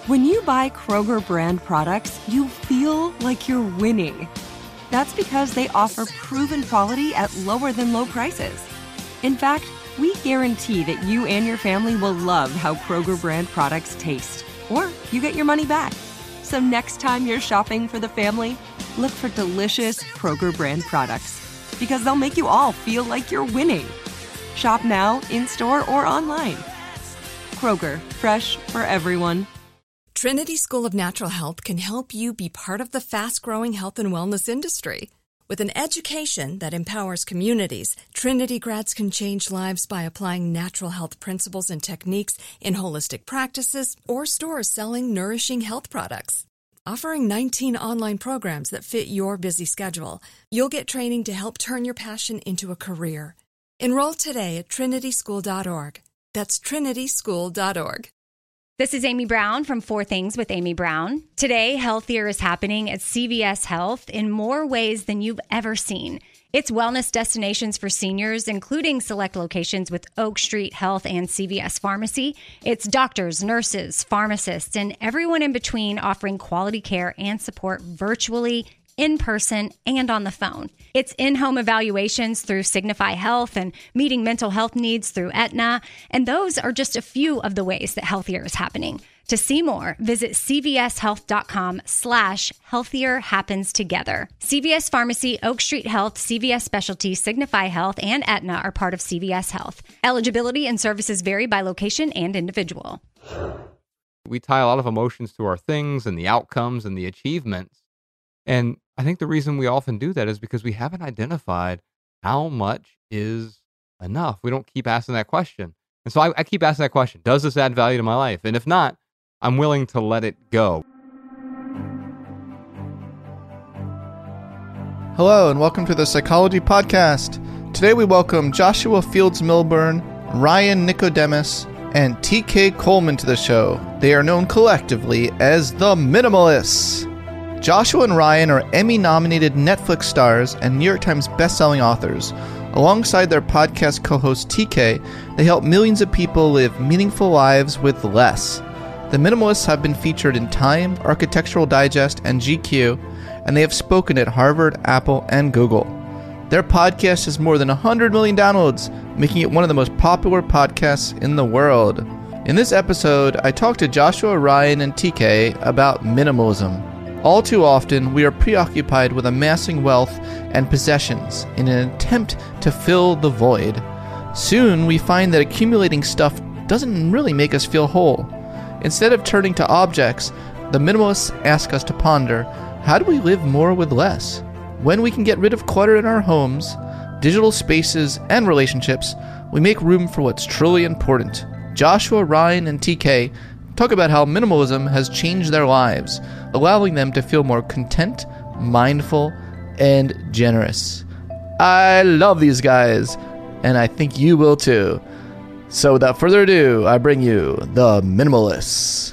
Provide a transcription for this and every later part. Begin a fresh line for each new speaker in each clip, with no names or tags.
When you buy Kroger brand products, you feel like you're winning. That's because they offer proven quality at lower than low prices. In fact, we guarantee that you and your family will love how Kroger brand products taste, or you get your money back. So next time you're shopping for the family, look for delicious Kroger brand products, because they'll make you all feel like you're winning. Shop now, in-store, or online. Kroger, fresh for everyone.
Trinity School of Natural Health can help you be part of the fast-growing health and wellness industry. With an education that empowers communities, Trinity grads can change lives by applying natural health principles and techniques in holistic practices or stores selling nourishing health products. Offering 19 online programs that fit your busy schedule, you'll get training to help turn your passion into a career. Enroll today at trinityschool.org. That's trinityschool.org.
This is Amy Brown from 4 Things with Amy Brown. Today, Healthier is happening at CVS Health in more ways than you've ever seen. It's wellness destinations for seniors, including select locations with Oak Street Health and CVS Pharmacy. It's doctors, nurses, pharmacists, and everyone in between offering quality care and support virtually, in person, and on the phone. It's in-home evaluations through Signify Health and meeting mental health needs through Aetna. And those are just a few of the ways that Healthier is happening. To see more, visit cvshealth.com/healthier happens together. CVS Pharmacy, Oak Street Health, CVS Specialty, Signify Health, and Aetna are part of CVS Health. Eligibility and services vary by location and individual.
We tie a lot of emotions to our things and the outcomes and the achievements. And I think the reason we often do that is because we haven't identified how much is enough. We don't keep asking that question. And so I keep asking that question. Does this add value to my life? And if not, I'm willing to let it go.
Hello, and welcome to the Psychology Podcast. Today we welcome Joshua Fields Milburn, Ryan Nicodemus, and TK Coleman to the show. They are known collectively as the Minimalists. Joshua and Ryan are Emmy-nominated Netflix stars and New York Times best-selling authors. Alongside their podcast co-host TK, they help millions of people live meaningful lives with less. The Minimalists have been featured in Time, Architectural Digest, and GQ, and they have spoken at Harvard, Apple, and Google. Their podcast has more than 100 million downloads, making it one of the most popular podcasts in the world. In this episode, I talked to Joshua, Ryan, and TK about minimalism. All too often, we are preoccupied with amassing wealth and possessions in an attempt to fill the void. Soon, we find that accumulating stuff doesn't really make us feel whole. Instead of turning to objects, the minimalists ask us to ponder, how do we live more with less? When we can get rid of clutter in our homes, digital spaces, and relationships, we make room for what's truly important. Joshua, Ryan, and TK talk about how minimalism has changed their lives, allowing them to feel more content, mindful, and generous. I love these guys, and I think you will too. So without further ado, I bring you the Minimalists.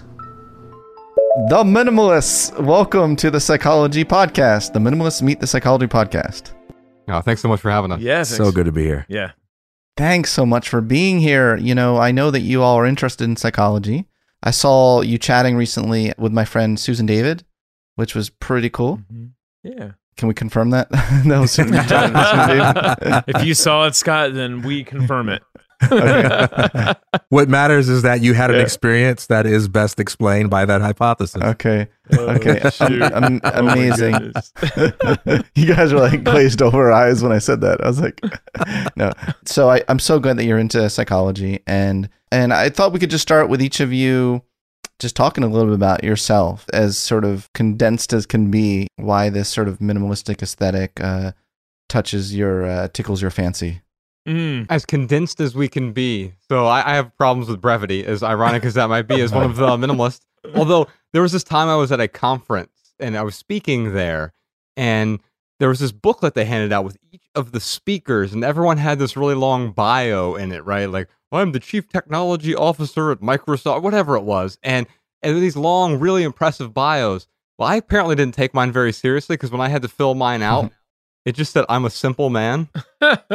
The Minimalists, welcome to the Psychology Podcast. The Minimalists meet the Psychology Podcast.
Oh, thanks so much for having us.
Yeah,
So good to be here.
Yeah.
Thanks so much for being here. You know, I know that you all are interested in psychology. I saw you chatting recently with my friend Susan David, which was pretty cool.
Mm-hmm. Yeah.
Can we confirm that? That was Susan David.
If you saw it, Scott, then we confirm it.
Okay.
What matters is that you had an experience that is best explained by that hypothesis.
Okay.
Oh, shoot.
Amazing.
Oh,
You guys were like glazed over eyes when I said that. I was like, no. So I'm so glad that you're into psychology, and I thought we could just start with each of you just talking a little bit about yourself, as sort of condensed as can be, why this sort of minimalistic aesthetic tickles your fancy.
As condensed as we can be. So I have problems with brevity, as ironic as that might be, as one of the minimalists. Although there was this time I was at a conference and I was speaking there, and there was this booklet they handed out with each of the speakers, and everyone had this really long bio in it, right? Like, I'm the chief technology officer at Microsoft, whatever it was. And these long, really impressive bios. Well, I apparently didn't take mine very seriously, because when I had to fill mine out, it just said, I'm a simple man.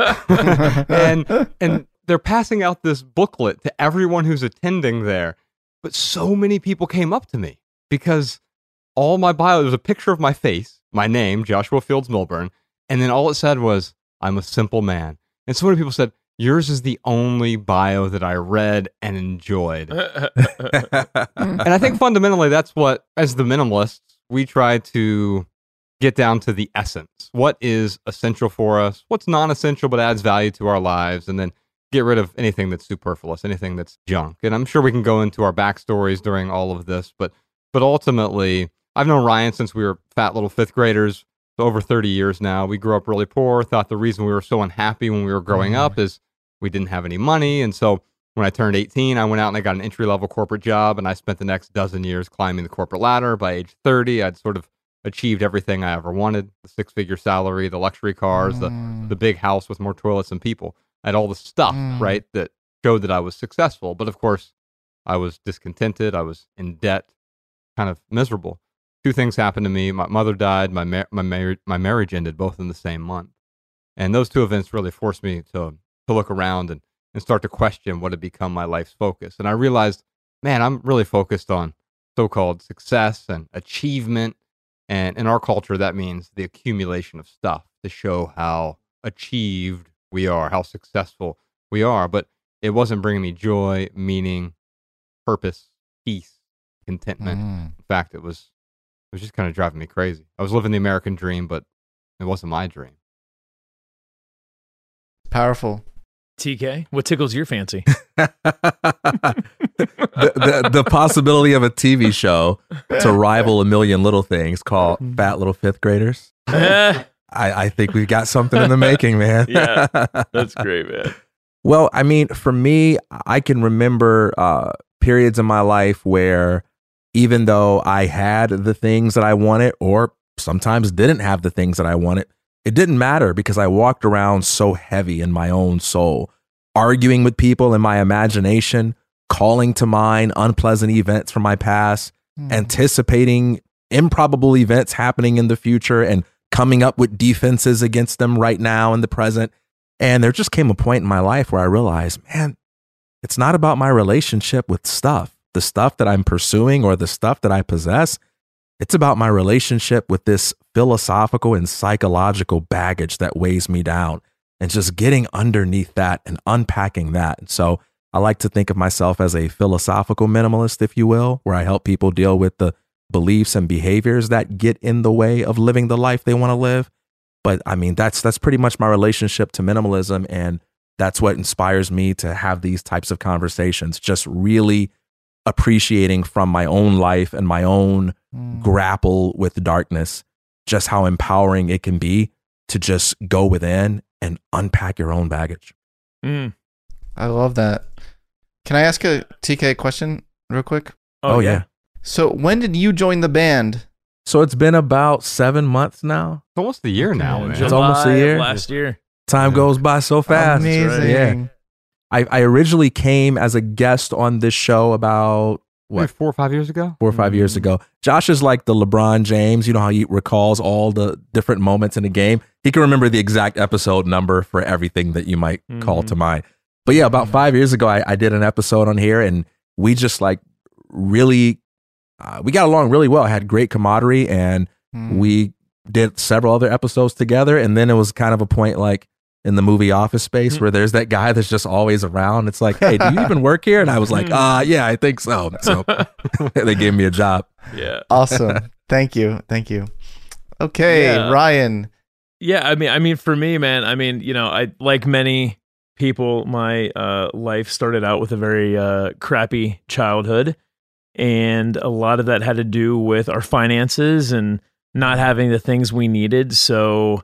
and they're passing out this booklet to everyone who's attending there. but so many people came up to me because all my bio, there was a picture of my face, my name, Joshua Fields Milburn, and then all it said was, I'm a simple man. And so many people said, yours is the only bio that I read and enjoyed. And I think fundamentally that's what, as the minimalists, we try to get down to the essence. What is essential for us? What's non-essential but adds value to our lives? And then get rid of anything that's superfluous, anything that's junk. And I'm sure we can go into our backstories during all of this, but ultimately, I've known Ryan since we were fat little fifth graders, so over 30 years now. We grew up really poor, thought the reason we were so unhappy when we were growing up is we didn't have any money. And so when I turned 18, I went out and I got an entry-level corporate job, and I spent the next dozen years climbing the corporate ladder. By age 30, I'd sort of achieved everything I ever wanted, the six-figure salary, the luxury cars, the big house with more toilets than people. I had all the stuff, right, that showed that I was successful. But of course, I was discontented. I was in debt, kind of miserable. Two things happened to me. My mother died. My marriage ended, both in the same month. And those two events really forced me to look around and start to question what had become my life's focus. And I realized, man, I'm really focused on so-called success and achievement. And in our culture, that means the accumulation of stuff to show how achieved we are, how successful we are. But it wasn't bringing me joy, meaning, purpose, peace, contentment. In fact, it was just kind of driving me crazy. I was living the American dream, but it wasn't my dream.
Powerful.
TK, what tickles your fancy?
the possibility of a TV show to rival A Million Little Things called Fat Little Fifth Graders. I think we've got something in the making, man.
Yeah, that's great, man.
Well, I mean, for me, I can remember periods in my life where even though I had the things that I wanted, or sometimes didn't have the things that I wanted, it didn't matter because I walked around so heavy in my own soul, arguing with people in my imagination, calling to mind unpleasant events from my past, anticipating improbable events happening in the future and coming up with defenses against them right now in the present. And there just came a point in my life where I realized, man, it's not about my relationship with stuff, the stuff that I'm pursuing or the stuff that I possess. It's about my relationship with this philosophical and psychological baggage that weighs me down, and just getting underneath that and unpacking that. And so I like to think of myself as a philosophical minimalist, if you will, where I help people deal with the beliefs and behaviors that get in the way of living the life they want to live. But I mean, that's pretty much my relationship to minimalism. And that's what inspires me to have these types of conversations, just really appreciating from my own life and my own grapple with darkness, just how empowering it can be to just go within and unpack your own baggage.
I love that. Can I ask a TK question real quick?
Oh yeah.
So when did you join the band?
So it's been about 7 months now.
It's almost a year now, man.
It's almost a year.
Last year.
Time goes by so fast.
Amazing.
Yeah. I originally came as a guest on this show about
Maybe 4 or 5 years ago?
4 or 5 years ago. Josh is like the LeBron James. You know how he recalls all the different moments in the game? He can remember the exact episode number for everything that you might call to mind. But yeah, about 5 years ago, I did an episode on here, and we just like really, we got along really well. I had great camaraderie, and we did several other episodes together. And then it was kind of a point like in the movie Office Space where there's that guy that's just always around. It's like, hey, do you even work here? And I was like, yeah, I think so. So they gave me a job.
Yeah.
Awesome. Thank you. Okay,
Yeah.
Ryan.
Yeah, I mean, for me, man, I mean, you know, I like many people, my life started out with a very crappy childhood, and a lot of that had to do with our finances and not having the things we needed. So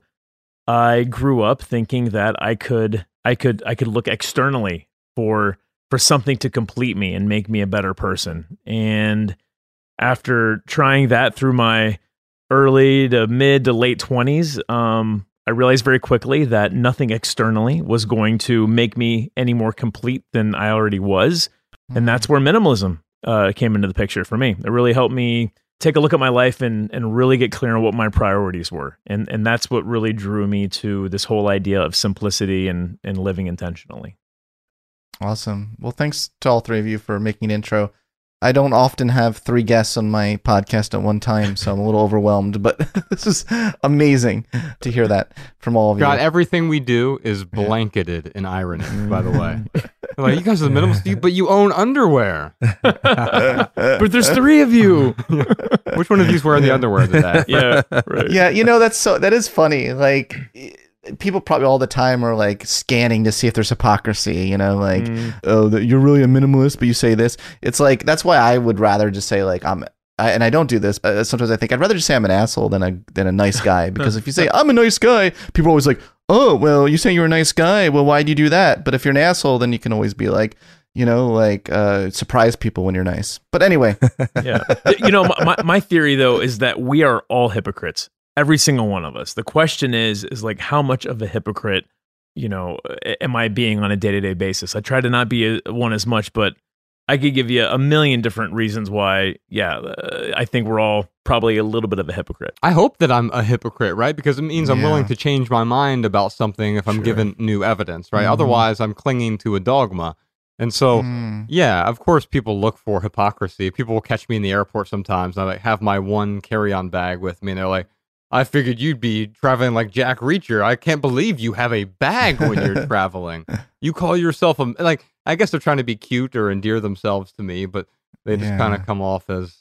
I grew up thinking that I could look externally for something to complete me and make me a better person. And after trying that through my early to mid to late 20s, I realized very quickly that nothing externally was going to make me any more complete than I already was. And that's where minimalism came into the picture for me. It really helped me take a look at my life and really get clear on what my priorities were. And that's what really drew me to this whole idea of simplicity and living intentionally.
Awesome. Well, thanks to all three of you for making an intro. I don't often have 3 guests on my podcast at one time, so I'm a little overwhelmed. But this is amazing to hear that from all of you.
God, everything we do is blanketed in irony, by the way. Like, you guys are the minimalists, but you own underwear.
But there's 3 of you.
Which one of you's wearing the underwear today?
Yeah, right.
Yeah, that is funny. Like, people probably all the time are like scanning to see if there's hypocrisy, oh, you're really a minimalist, but you say this. It's like, that's why I would rather just say like, and I don't do this. Sometimes I think I'd rather just say I'm an asshole than a nice guy, because if you say I'm a nice guy, people are always like, oh, well, you say you're a nice guy. Well, why'd you do that? But if you're an asshole, then you can always be like, surprise people when you're nice. But anyway.
Yeah. My theory though is that we are all hypocrites. Every single one of us. The question is like, how much of a hypocrite, am I being on a day-to-day basis? I try to not be one as much, but I could give you a million different reasons why, I think we're all probably a little bit of a hypocrite.
I hope that I'm a hypocrite, right? Because it means I'm willing to change my mind about something if I'm given new evidence, right? Mm-hmm. Otherwise, I'm clinging to a dogma. And so, of course, people look for hypocrisy. People will catch me in the airport sometimes. I have my one carry-on bag with me, and they're like, I figured you'd be traveling like Jack Reacher. I can't believe you have a bag when you're traveling. You call yourself I guess they're trying to be cute or endear themselves to me, but they just kind of come off as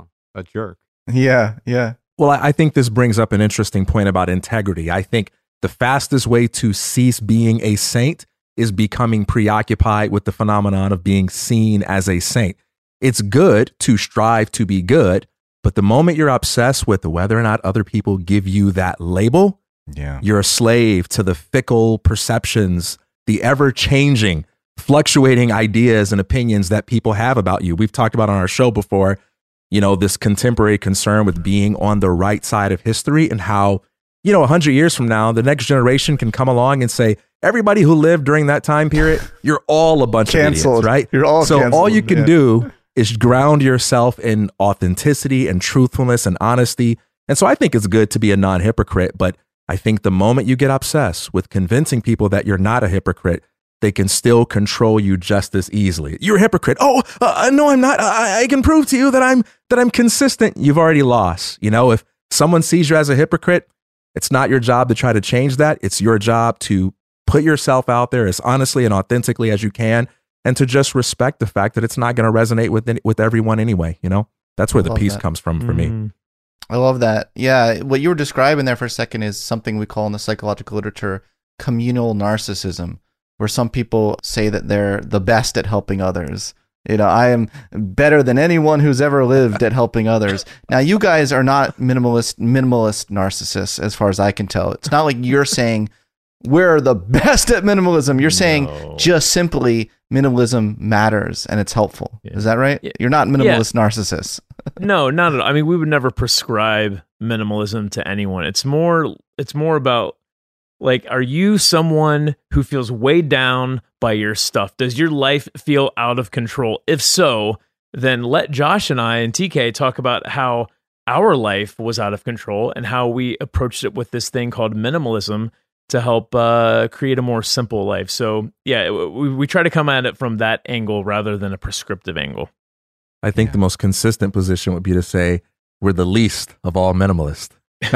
a jerk.
Yeah, yeah.
Well, I think this brings up an interesting point about integrity. I think the fastest way to cease being a saint is becoming preoccupied with the phenomenon of being seen as a saint. It's good to strive to be good, but the moment you're obsessed with whether or not other people give you that label, you're a slave to the fickle perceptions, the ever-changing, fluctuating ideas and opinions that people have about you. We've talked about on our show before, this contemporary concern with being on the right side of history, and how, 100 years from now, the next generation can come along and say, everybody who lived during that time period, you're all a bunch of idiots, right?
You're all
so
canceled.
All you can do is ground yourself in authenticity and truthfulness and honesty. And so I think it's good to be a non-hypocrite, but I think the moment you get obsessed with convincing people that you're not a hypocrite, they can still control you just as easily. You're a hypocrite. Oh, no, I'm not. I can prove to you that I'm consistent. You've already lost. If someone sees you as a hypocrite, it's not your job to try to change that. It's your job to put yourself out there as honestly and authentically as you can, and to just respect the fact that it's not going to resonate with everyone anyway. That's where the peace comes from for me.
I love that. Yeah, what you were describing there for a second is something we call in the psychological literature communal narcissism, where some people say that they're the best at helping others. I am better than anyone who's ever lived at helping others. Now, you guys are not minimalist narcissists, as far as I can tell. It's not like you're saying we're the best at minimalism. You're saying just simply minimalism matters and it's helpful. Yeah. Is that right? Yeah. You're not minimalist narcissists.
No, not at all. I mean, we would never prescribe minimalism to anyone. It's more about, like, are you someone who feels weighed down by your stuff? Does your life feel out of control? If so, then let Josh and I and TK talk about how our life was out of control and how we approached it with this thing called minimalism to help create a more simple life. So yeah, we try to come at it from that angle rather than a prescriptive angle.
I think the most consistent position would be to say we're the least of all minimalists.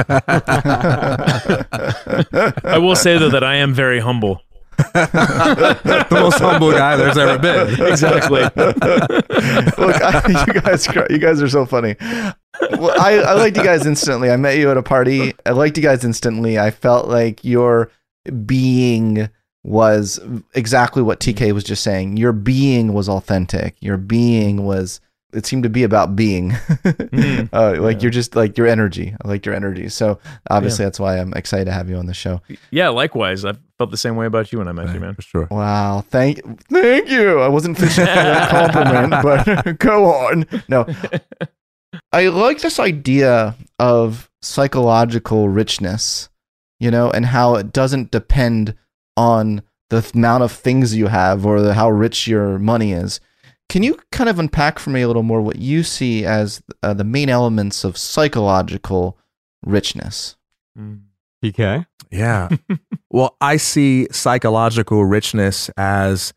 I will say though that I am very humble.
The most humble guy there's ever been.
Exactly.
Look, you guys are so funny. Well, I liked you guys instantly. I met you at a party. I liked you guys instantly. I felt like your being was exactly what TK was just saying. Your being was authentic. Your being was, it seemed to be about being. You're just like your energy. I liked your energy. So obviously that's why I'm excited to have you on the show.
Yeah, likewise. I felt the same way about you when I met you, man.
For sure.
Wow. Thank you. I wasn't fishing for that compliment, but go on. No. I like this idea of psychological richness, and how it doesn't depend on the amount of things you have or how rich your money is. Can you kind of unpack for me a little more what you see as the main elements of psychological richness?
PK?
Yeah. Well, I see psychological richness as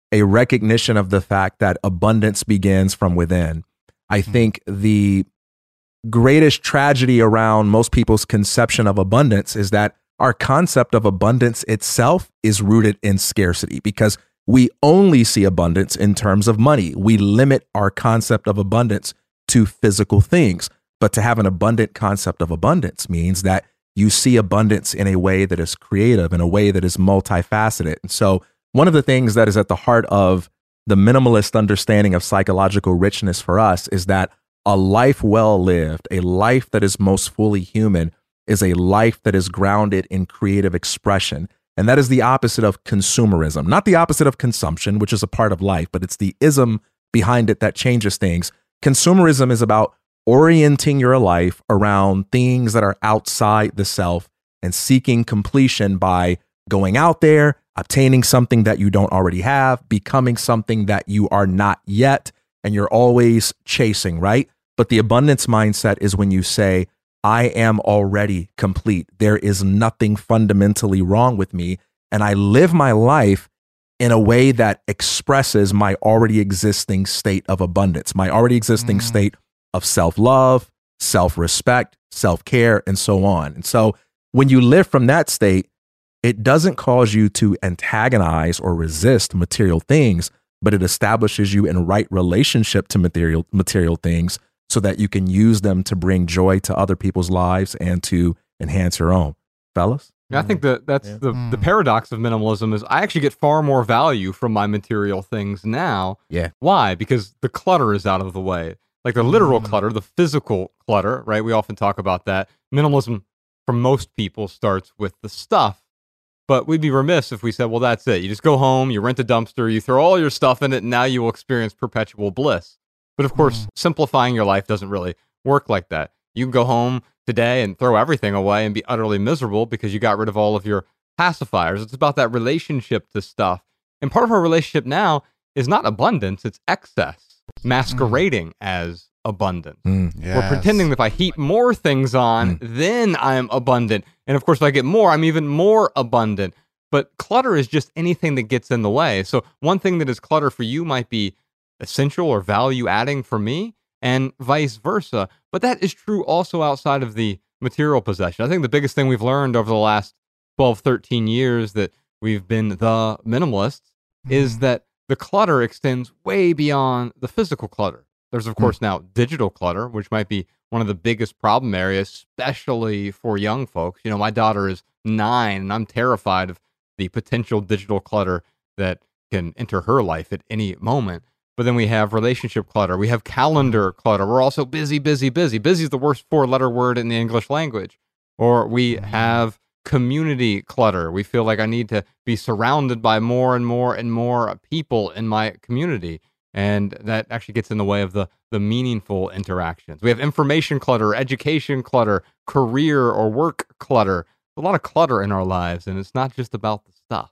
a recognition of the fact that abundance begins from within. I think the greatest tragedy around most people's conception of abundance is that our concept of abundance itself is rooted in scarcity, because we only see abundance in terms of money. We limit our concept of abundance to physical things. But to have an abundant concept of abundance means that you see abundance in a way that is creative, in a way that is multifaceted. And so one of the things that is at the heart of the minimalist understanding of psychological richness for us is that a life well lived, a life that is most fully human, is a life that is grounded in creative expression. And that is the opposite of consumerism, not the opposite of consumption, which is a part of life, but it's the ism behind it that changes things. Consumerism is about orienting your life around things that are outside the self and seeking completion by going out there, obtaining something that you don't already have, becoming something that you are not yet, and you're always chasing, right? But the abundance mindset is when you say, I am already complete. There is nothing fundamentally wrong with me, and I live my life in a way that expresses my already existing state of abundance, my already existing state of self-love, self-respect, self-care, and so on. And so when you live from that state, it doesn't cause you to antagonize or resist material things, but it establishes you in right relationship to material things so that you can use them to bring joy to other people's lives and to enhance your own. Fellas?
I think that's the paradox of minimalism is I actually get far more value from my material things now.
Yeah.
Why? Because the clutter is out of the way. Like the literal clutter, the physical clutter, right? We often talk about that. Minimalism for most people starts with the stuff, but we'd be remiss if we said, well, that's it. You just go home, you rent a dumpster, you throw all your stuff in it, and now you will experience perpetual bliss. But of course, simplifying your life doesn't really work like that. You can go home today and throw everything away and be utterly miserable because you got rid of all of your pacifiers. It's about that relationship to stuff. And part of our relationship now is not abundance, it's excess, masquerading as abundance.
Yes.
We're pretending that if I heap more things on, then I'm abundant. And of course, if I get more, I'm even more abundant. But clutter is just anything that gets in the way. So one thing that is clutter for you might be essential or value adding for me, and vice versa. But that is true also outside of the material possession. I think the biggest thing we've learned over the last 12, 13 years that we've been the minimalists is that the clutter extends way beyond the physical clutter. There's, of course, now digital clutter, which might be one of the biggest problem areas, especially for young folks. You know, my daughter is 9, and I'm terrified of the potential digital clutter that can enter her life at any moment. But then we have relationship clutter. We have calendar clutter. We're also busy, busy, busy. Busy is the worst 4-letter word in the English language. Or we have community clutter. We feel like I need to be surrounded by more and more and more people in my community. And that actually gets in the way of the meaningful interactions. We have information clutter, education clutter, career or work clutter. A lot of clutter in our lives, and it's not just about the stuff.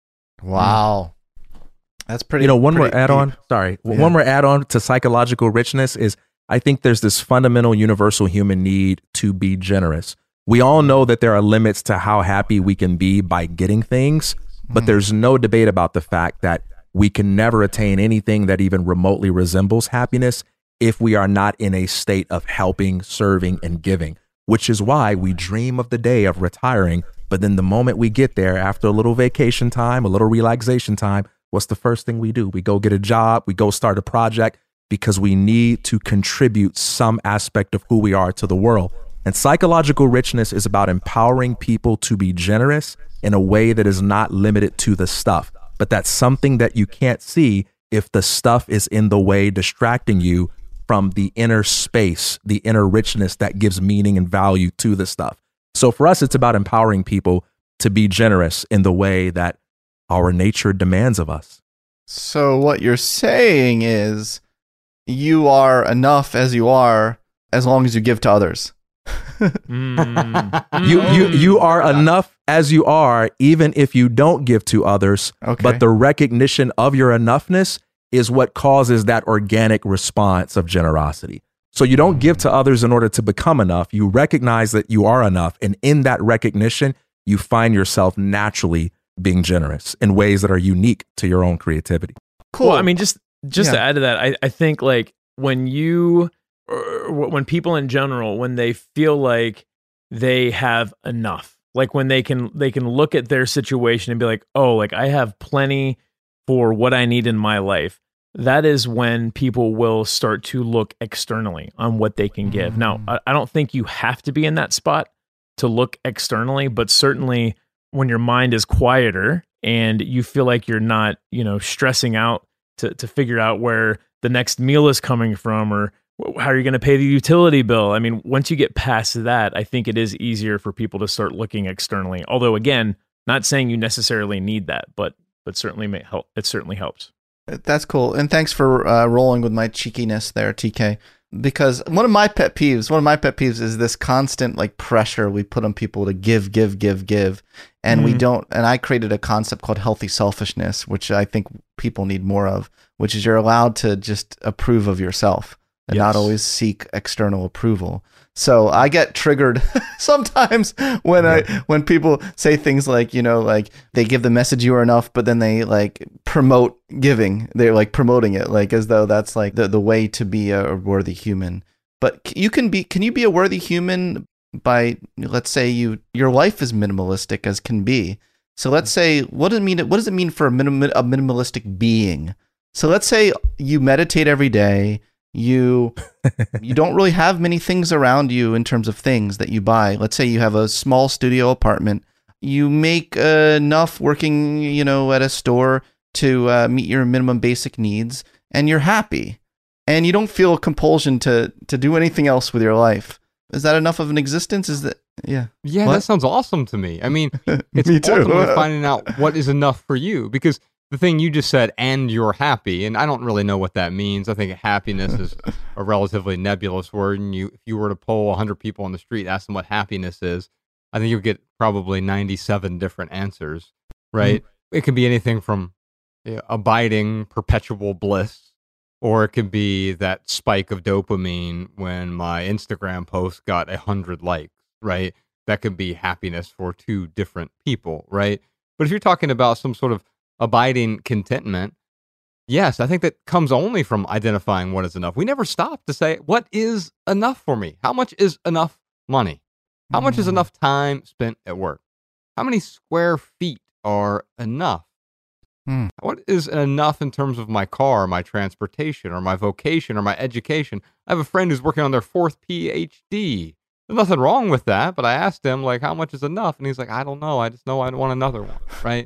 Wow. That's pretty.
One more
pretty
add-on.
deep.
Sorry,
Yeah.
one more add-on to psychological richness is I think there's this fundamental universal human need to be generous. We all know that there are limits to how happy we can be by getting things, but there's no debate about the fact that we can never attain anything that even remotely resembles happiness if we are not in a state of helping, serving, and giving, which is why we dream of the day of retiring. But then the moment we get there, after a little vacation time, a little relaxation time, what's the first thing we do? We go get a job, we go start a project because we need to contribute some aspect of who we are to the world. And psychological richness is about empowering people to be generous in a way that is not limited to the stuff, but that's something that you can't see if the stuff is in the way, distracting you from the inner space, the inner richness that gives meaning and value to the stuff. So for us, it's about empowering people to be generous in the way that our nature demands of us.
So what you're saying is you are enough as you are as long as you give to others.
You are enough as you are, even if you don't give to others.
Okay.
But the recognition of your enoughness is what causes that organic response of generosity. So you don't give to others in order to become enough. You recognize that you are enough. And in that recognition, you find yourself naturally being generous in ways that are unique to your own creativity.
Cool.
Well, I mean, just to add to that, I think like when people in general, when they feel like they have enough, like when they can look at their situation and be like, oh, like I have plenty for what I need in my life. That is when people will start to look externally on what they can give. Now, I don't think you have to be in that spot to look externally, but certainly when your mind is quieter and you feel like you're not, stressing out to figure out where the next meal is coming from or how are you going to pay the utility bill? I mean, once you get past that, I think it is easier for people to start looking externally. Although, again, not saying you necessarily need that, but certainly may help. It certainly helps.
That's cool. And thanks for rolling with my cheekiness there, TK. Because one of my pet peeves is this constant like pressure we put on people to give. And we don't, and I created a concept called healthy selfishness, which I think people need more of, which is you're allowed to just approve of yourself and not always seek external approval. So I get triggered sometimes when people say things like, like they give the message you are enough, but then they like promote giving. They're like promoting it, like as though that's like the way to be a worthy human. But can you be a worthy human by, let's say your life is minimalistic as can be. So let's say, what does it mean for a minimalistic being? So let's say you meditate every day. You don't really have many things around you in terms of things that you buy. Let's say you have a small studio apartment. You make enough working, at a store to meet your minimum basic needs, and you're happy. And you don't feel a compulsion to do anything else with your life. Is that enough of an existence? Yeah,
what? That sounds awesome to me. I mean, it's ultimately finding out what is enough for you, because the thing you just said, and you're happy, and I don't really know what that means. I think happiness is a relatively nebulous word, and if you were to poll 100 people on the street, ask them what happiness is, I think you'll get probably 97 different answers, right? Mm-hmm. It could be anything from abiding perpetual bliss, or it could be that spike of dopamine when my Instagram post got 100 likes, right? That could be happiness for two different people, right? But if you're talking about some sort of abiding contentment, yes, I think that comes only from identifying what is enough. We never stop to say, what is enough for me? How much is enough money? How much is enough time spent at work? How many square feet are enough? What is enough in terms of my car, my transportation, or my vocation, or my education? I have a friend who's working on their 4th PhD. There's nothing wrong with that, but I asked him, like, how much is enough? And he's like, I don't know. I just know I want another one, right?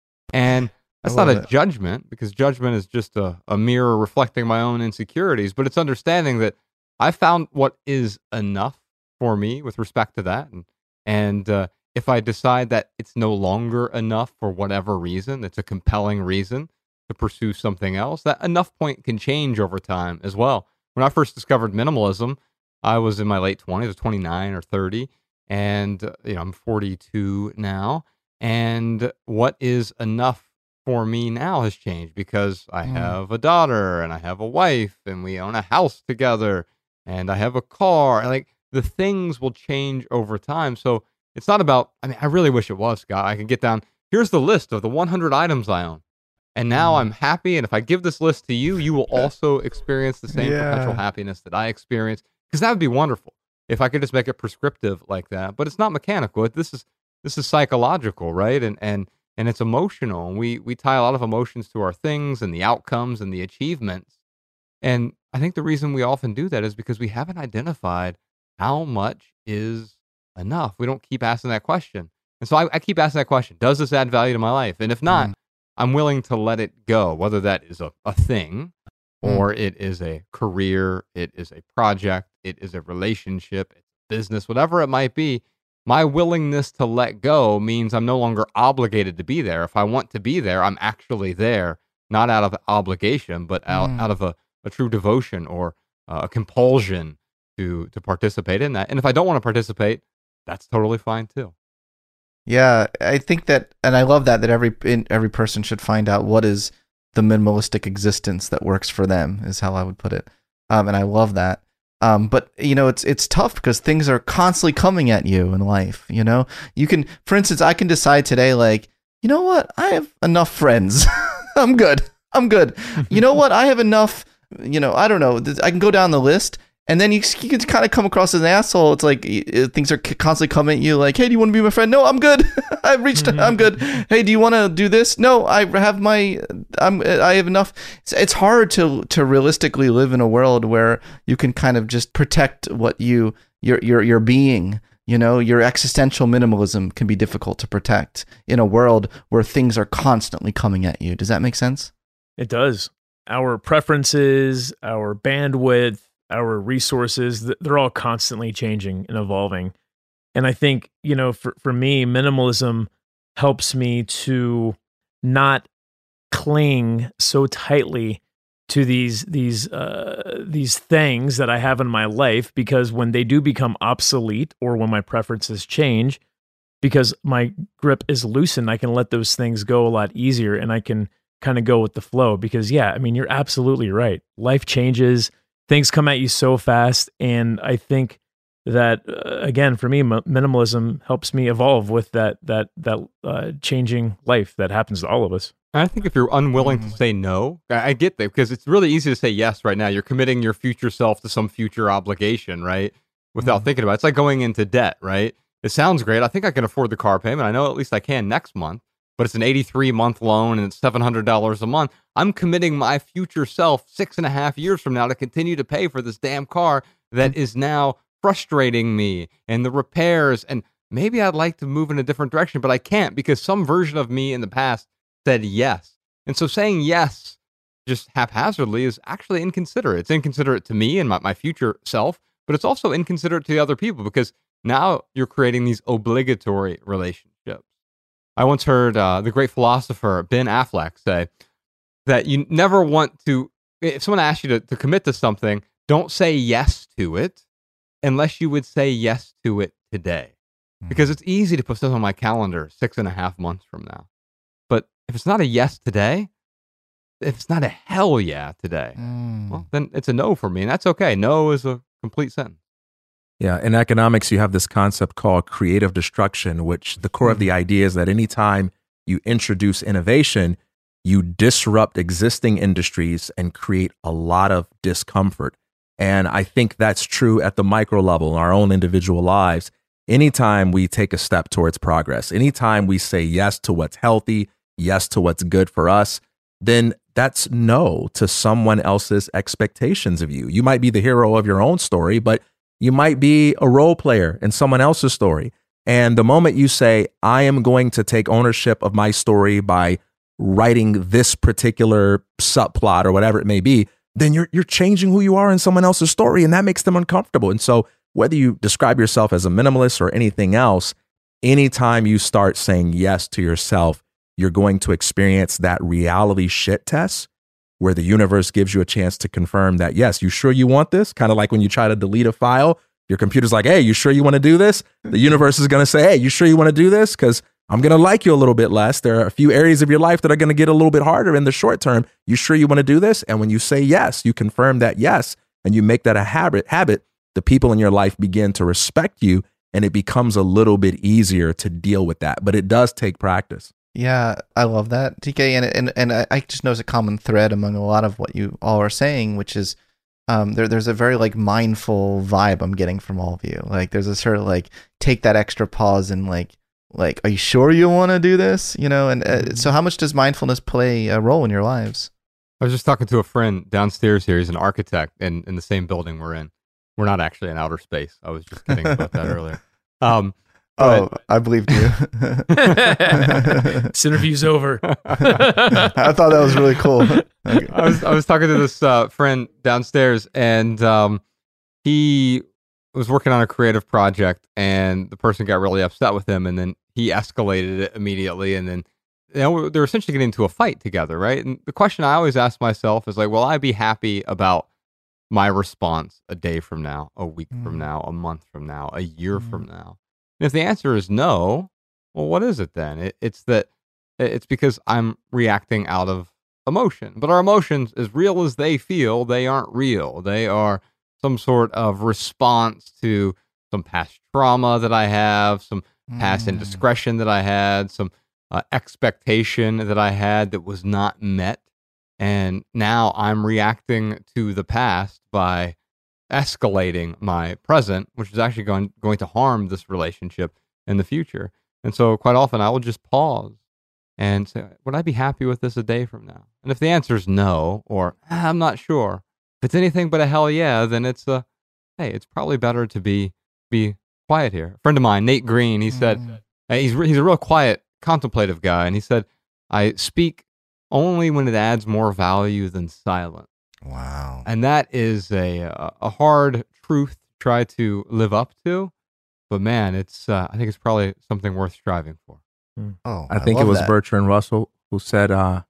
And that's not a judgment, because judgment is just a mirror reflecting my own insecurities, but it's understanding that I found what is enough for me with respect to that. And if I decide that it's no longer enough for whatever reason, it's a compelling reason to pursue something else, that enough point can change over time as well. When I first discovered minimalism, I was in my late 20s, 29 or 30, and I'm 42 now. And what is enough for me now has changed, because I have a daughter and I have a wife and we own a house together and I have a car. And like the things will change over time. So it's not about, I really wish it was, Scott. I can get down, here's the list of the 100 items I own. And now I'm happy. And if I give this list to you, you will also experience the same perpetual happiness that I experience. Because that would be wonderful if I could just make it prescriptive like that. But it's not mechanical. This is psychological, right? And it's emotional. And we tie a lot of emotions to our things and the outcomes and the achievements. And I think the reason we often do that is because we haven't identified how much is enough. We don't keep asking that question. And so I keep asking that question. Does this add value to my life? And if not, I'm willing to let it go, whether that is a thing or it is a career, it is a project, it is a relationship, it's business, whatever it might be. My willingness to let go means I'm no longer obligated to be there. If I want to be there, I'm actually there, not out of obligation, but out of a true devotion or a compulsion to participate in that. And if I don't want to participate, that's totally fine too.
Yeah, I think that, and I love that every person should find out what is the minimalistic existence that works for them, is how I would put it. And I love that. But it's tough because things are constantly coming at you in life. You can, for instance, I can decide today, like, you know what? I have enough friends. I'm good. You know what? I have enough, I don't know. I can go down the list. And then you can kind of come across as an asshole. It's like things are constantly coming at you like, hey, do you want to be my friend? No, I'm good. I'm good. Hey, do you want to do this? No, I have enough. It's hard to realistically live in a world where you can kind of just protect what your being. Your existential minimalism can be difficult to protect in a world where things are constantly coming at you. Does that make sense? It
does. Our preferences, our bandwidth, our resources, they're all constantly changing and evolving. And I think, for me, minimalism helps me to not cling so tightly to these things that I have in my life, because when they do become obsolete or when my preferences change, because my grip is loosened, I can let those things go a lot easier and I can kind of go with the flow. Because you're absolutely right. Life changes. Things come at you so fast, and I think that again, for me, minimalism helps me evolve with that changing life that happens to all of us.
I think if you're unwilling to say no, I get that, because it's really easy to say yes right now. You're committing your future self to some future obligation, right? Without thinking about it. It's like going into debt, right? It sounds great. I think I can afford the car payment. I know at least I can next month. But it's an 83-month loan and it's $700 a month. I'm committing my future self 6.5 years from now to continue to pay for this damn car that is now frustrating me, and the repairs. And maybe I'd like to move in a different direction, but I can't, because some version of me in the past said yes. And so saying yes just haphazardly is actually inconsiderate. It's inconsiderate to me and my future self, but it's also inconsiderate to the other people, because now you're creating these obligatory relationships. I once heard the great philosopher Ben Affleck say that you never want to, if someone asks you to commit to something, don't say yes to it unless you would say yes to it today. Because it's easy to put stuff on my calendar 6.5 months from now. But if it's not a yes today, if it's not a hell yeah today, well, then it's a no for me. And that's okay. No is a complete sentence.
Yeah, in economics, you have this concept called creative destruction, which the core of the idea is that anytime you introduce innovation, you disrupt existing industries and create a lot of discomfort. And I think that's true at the micro level in our own individual lives. Anytime we take a step towards progress, anytime we say yes to what's healthy, yes to what's good for us, then that's no to someone else's expectations of you. You might be the hero of your own story, but you might be a role player in someone else's story. And the moment you say, I am going to take ownership of my story by writing this particular subplot or whatever it may be, then you're changing who you are in someone else's story, and that makes them uncomfortable. And so whether you describe yourself as a minimalist or anything else, anytime you start saying yes to yourself, you're going to experience that reality shit test where the universe gives you a chance to confirm that, yes, you sure you want this? Kind of like when you try to delete a file, your computer's like, hey, you sure you want to do this? The universe is going to say, hey, you sure you want to do this? Because I'm going to like you a little bit less. There are a few areas of your life that are going to get a little bit harder in the short term. You sure you want to do this? And when you say yes, you confirm that yes, and you make that a habit, the people in your life begin to respect you, and it becomes a little bit easier to deal with that. But it does take practice.
Yeah, I love that, TK, and I just notice a common thread among a lot of what you all are saying, which is there's a very like mindful vibe I'm getting from all of you. Like there's a sort of like take that extra pause and like are you sure you want to do this? And so how much does mindfulness play a role in your lives?
I was just talking to a friend downstairs here. He's an architect in the same building we're in. We're not actually in outer space. I was just kidding about that earlier.
I believed you.
This interview's over.
I thought that was really cool. Okay.
I was talking to this friend downstairs, and he was working on a creative project, and the person got really upset with him, and then he escalated it immediately, and then they're essentially getting into a fight together, right? And the question I always ask myself is like, will I be happy about my response a day from now, a week from now, a month from now, a year from now? And if the answer is no, well, what is it then? It's because I'm reacting out of emotion. But our emotions, as real as they feel, they aren't real. They are some sort of response to some past trauma that I have, some past indiscretion that I had, some expectation that I had that was not met. And now I'm reacting to the past by escalating my present, which is actually going to harm this relationship in the future. And so quite often I will just pause and say, would I be happy with this a day from now? And if the answer is no, or I'm not sure, if it's anything but a hell yeah, then it's hey, it's probably better to be quiet here. A friend of mine, Nate Green, he said, he's a real quiet, contemplative guy. And he said, I speak only when it adds more value than silence.
Wow.
And that is a hard truth to try to live up to. But man, it's I think it's probably something worth striving for.
Oh,
I think it was Bertrand Russell who said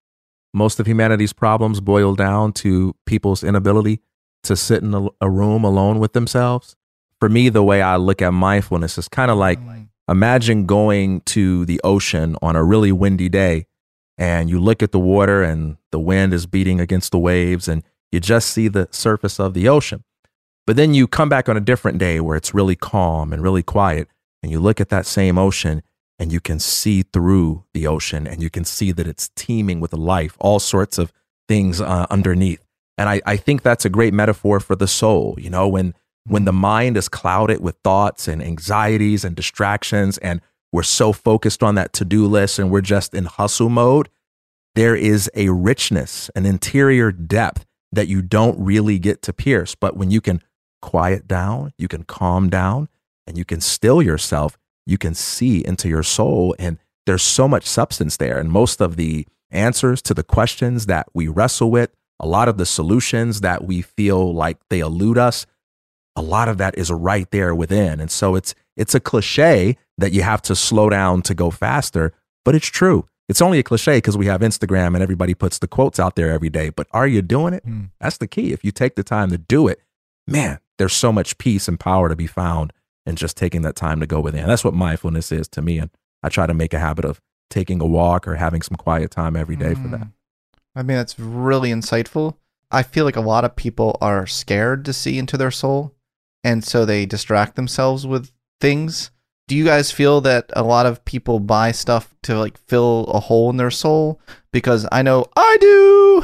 most of humanity's problems boil down to people's inability to sit in a room alone with themselves. For me, the way I look at mindfulness is kind of like, imagine going to the ocean on a really windy day and you look at the water and the wind is beating against the waves and you just see the surface of the ocean. But then you come back on a different day where it's really calm and really quiet and you look at that same ocean and you can see through the ocean and you can see that it's teeming with life, all sorts of things underneath. And I think that's a great metaphor for the soul. You know, when the mind is clouded with thoughts and anxieties and distractions and we're so focused on that to-do list and we're just in hustle mode, there is a richness, an interior depth that you don't really get to pierce. But when you can quiet down, you can calm down, and you can still yourself, you can see into your soul. And there's so much substance there. And most of the answers to the questions that we wrestle with, a lot of the solutions that we feel like they elude us, a lot of that is right there within. And so it's a cliche that you have to slow down to go faster, but it's true. It's only a cliche because we have Instagram and everybody puts the quotes out there every day. But are you doing it? That's the key. If you take the time to do it, man, there's so much peace and power to be found in just taking that time to go within. That's what mindfulness is to me. And I try to make a habit of taking a walk or having some quiet time every day for that.
I mean, that's really insightful. I feel like a lot of people are scared to see into their soul, and so they distract themselves with things. Do you guys feel that a lot of people buy stuff to like fill a hole in their soul? Because I know I do.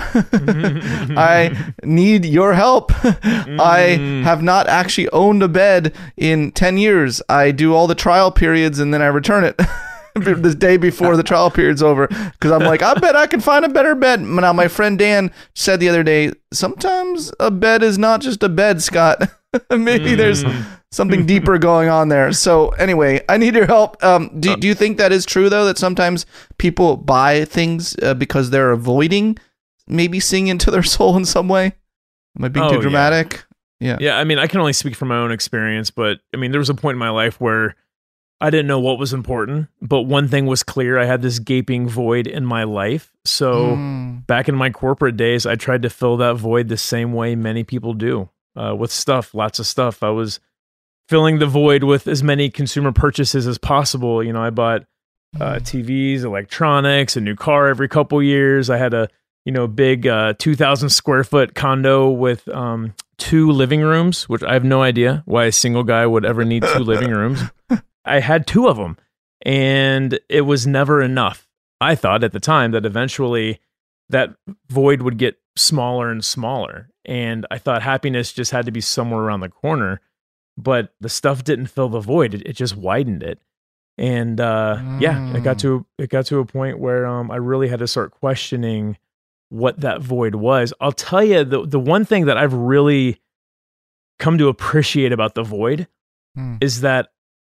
I need your help. I have not actually owned a bed in 10 years. I do all the trial periods and then I return it the day before the trial period's over because I'm like, I bet I can find a better bed. Now, my friend Dan said the other day, sometimes a bed is not just a bed, Scott. Maybe there's something deeper going on there. So anyway, I need your help. Do you think that is true, though, that sometimes people buy things because they're avoiding maybe seeing into their soul in some way? Am I being too dramatic? Yeah.
Yeah, I mean, I can only speak from my own experience, but I mean, there was a point in my life where I didn't know what was important, but one thing was clear. I had this gaping void in my life. So back in my corporate days, I tried to fill that void the same way many people do. With stuff, lots of stuff. I was filling the void with as many consumer purchases as possible. You know, I bought TVs, electronics, a new car every couple years. I had a big 2,000 square foot condo with 2 living rooms, which I have no idea why a single guy would ever need 2 living rooms. I had 2 of them, and it was never enough. I thought at the time that eventually that void would get smaller and smaller. And I thought happiness just had to be somewhere around the corner, but the stuff didn't fill the void. It just widened it. And it got to a point where I really had to start questioning what that void was. I'll tell you, the one thing that I've really come to appreciate about the void is that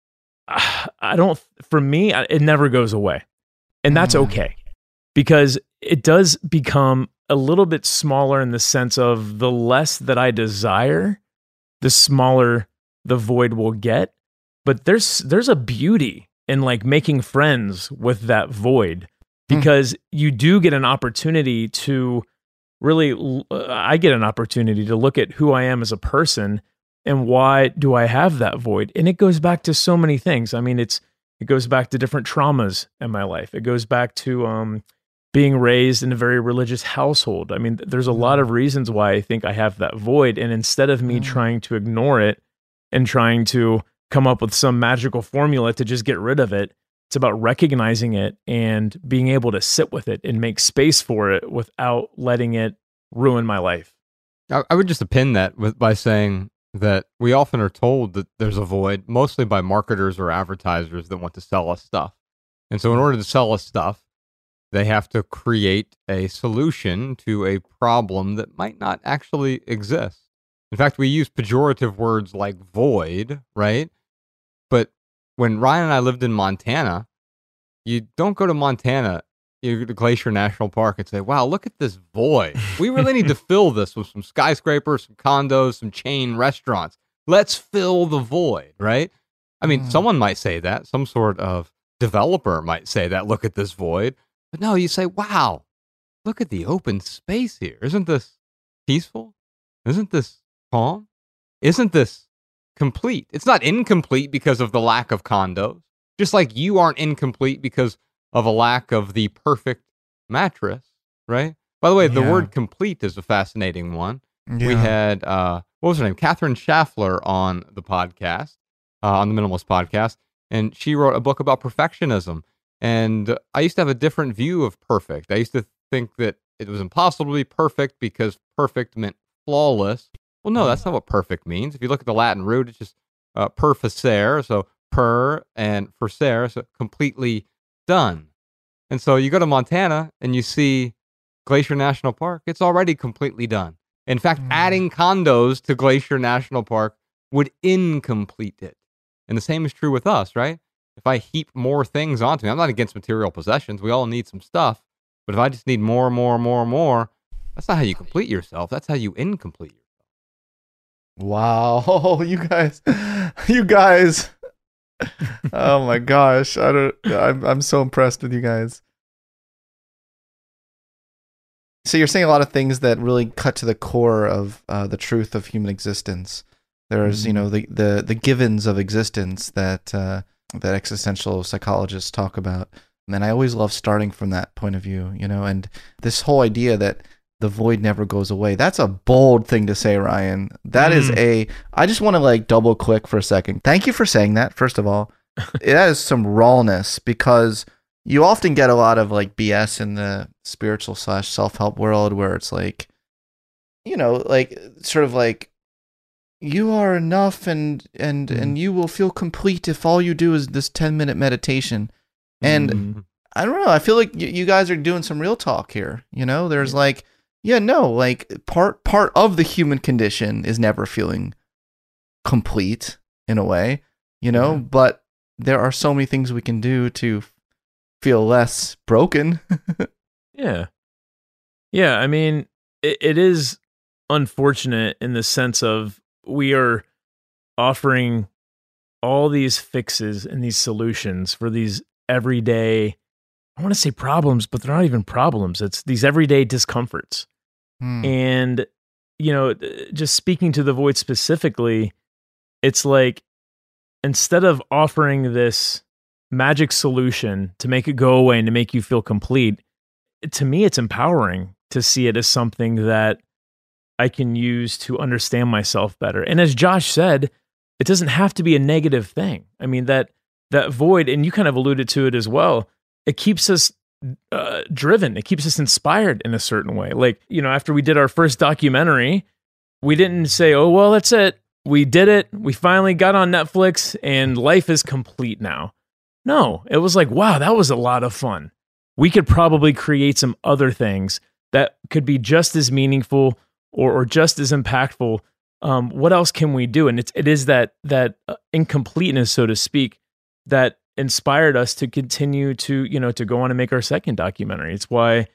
it never goes away. And that's okay, because it does become a little bit smaller in the sense of the less that I desire, the smaller the void will get. But there's a beauty in like making friends with that void, because you do get an opportunity to really, I get an opportunity to look at who I am as a person and why do I have that void. And it goes back to so many things. I mean, it goes back to different traumas in my life. It goes back to being raised in a very religious household. I mean, there's a lot of reasons why I think I have that void. And instead of me trying to ignore it and trying to come up with some magical formula to just get rid of it, It's about recognizing it and being able to sit with it and make space for it without letting it ruin my life.
I would just append that by saying that we often are told that there's a void, mostly by marketers or advertisers that want to sell us stuff. And so in order to sell us stuff, they have to create a solution to a problem that might not actually exist. In fact, we use pejorative words like void, right? But when Ryan and I lived in Montana, you don't go to Montana, you go to Glacier National Park and say, wow, look at this void. We really need to fill this with some skyscrapers, some condos, some chain restaurants. Let's fill the void, right? I mean, someone might say that. Some sort of developer might say that, look at this void. But no, you say, wow, look at the open space here. Isn't this peaceful? Isn't this calm? Isn't this complete? It's not incomplete because of the lack of condos, just like you aren't incomplete because of a lack of the perfect mattress, right? By the way, the word complete is a fascinating one. Yeah. We had, what was her name? Catherine Schaffler on the podcast, on the Minimalist podcast, and she wrote a book about perfectionism. And I used to have a different view of perfect. I used to think that it was impossible to be perfect because perfect meant flawless. Well, no, that's not what perfect means. If you look at the Latin root, it's just per facere, so per and facere, so completely done. And so you go to Montana and you see Glacier National Park, it's already completely done. In fact, adding condos to Glacier National Park would incomplete it. And the same is true with us, right? If I heap more things onto me, I'm not against material possessions. We all need some stuff. But if I just need more, that's not how you complete yourself. That's how you incomplete yourself.
Wow, you guys. Oh my gosh, I'm so impressed with you guys. So you're saying a lot of things that really cut to the core of the truth of human existence. There's, the givens of existence that existential psychologists talk about. And I always love starting from that point of view, and this whole idea that the void never goes away. That's a bold thing to say, Ryan. That is I just want to double click for a second. Thank you for saying that, first of all. That is some rawness, because you often get a lot of BS in the spiritual / self-help world where it's you are enough and you will feel complete if all you do is this 10-minute meditation. And I don't know, I feel like you guys are doing some real talk here. There's part of the human condition is never feeling complete in a way, but there are so many things we can do to feel less broken.
Yeah. I mean, it is unfortunate in the sense of we are offering all these fixes and these solutions for these everyday, I want to say problems, but they're not even problems. It's these everyday discomforts. And, just speaking to the void specifically, it's instead of offering this magic solution to make it go away and to make you feel complete, to me, it's empowering to see it as something that I can use to understand myself better. And as Josh said, it doesn't have to be a negative thing. I mean, that void, and you kind of alluded to it as well, it keeps us driven. It keeps us inspired in a certain way. After we did our first documentary, we didn't say, oh, well, that's it. We did it. We finally got on Netflix and life is complete now. No, it was wow, that was a lot of fun. We could probably create some other things that could be just as meaningful or just as impactful. What else can we do? And it is that incompleteness, so to speak, that inspired us to continue to go on and make our second documentary. It's why,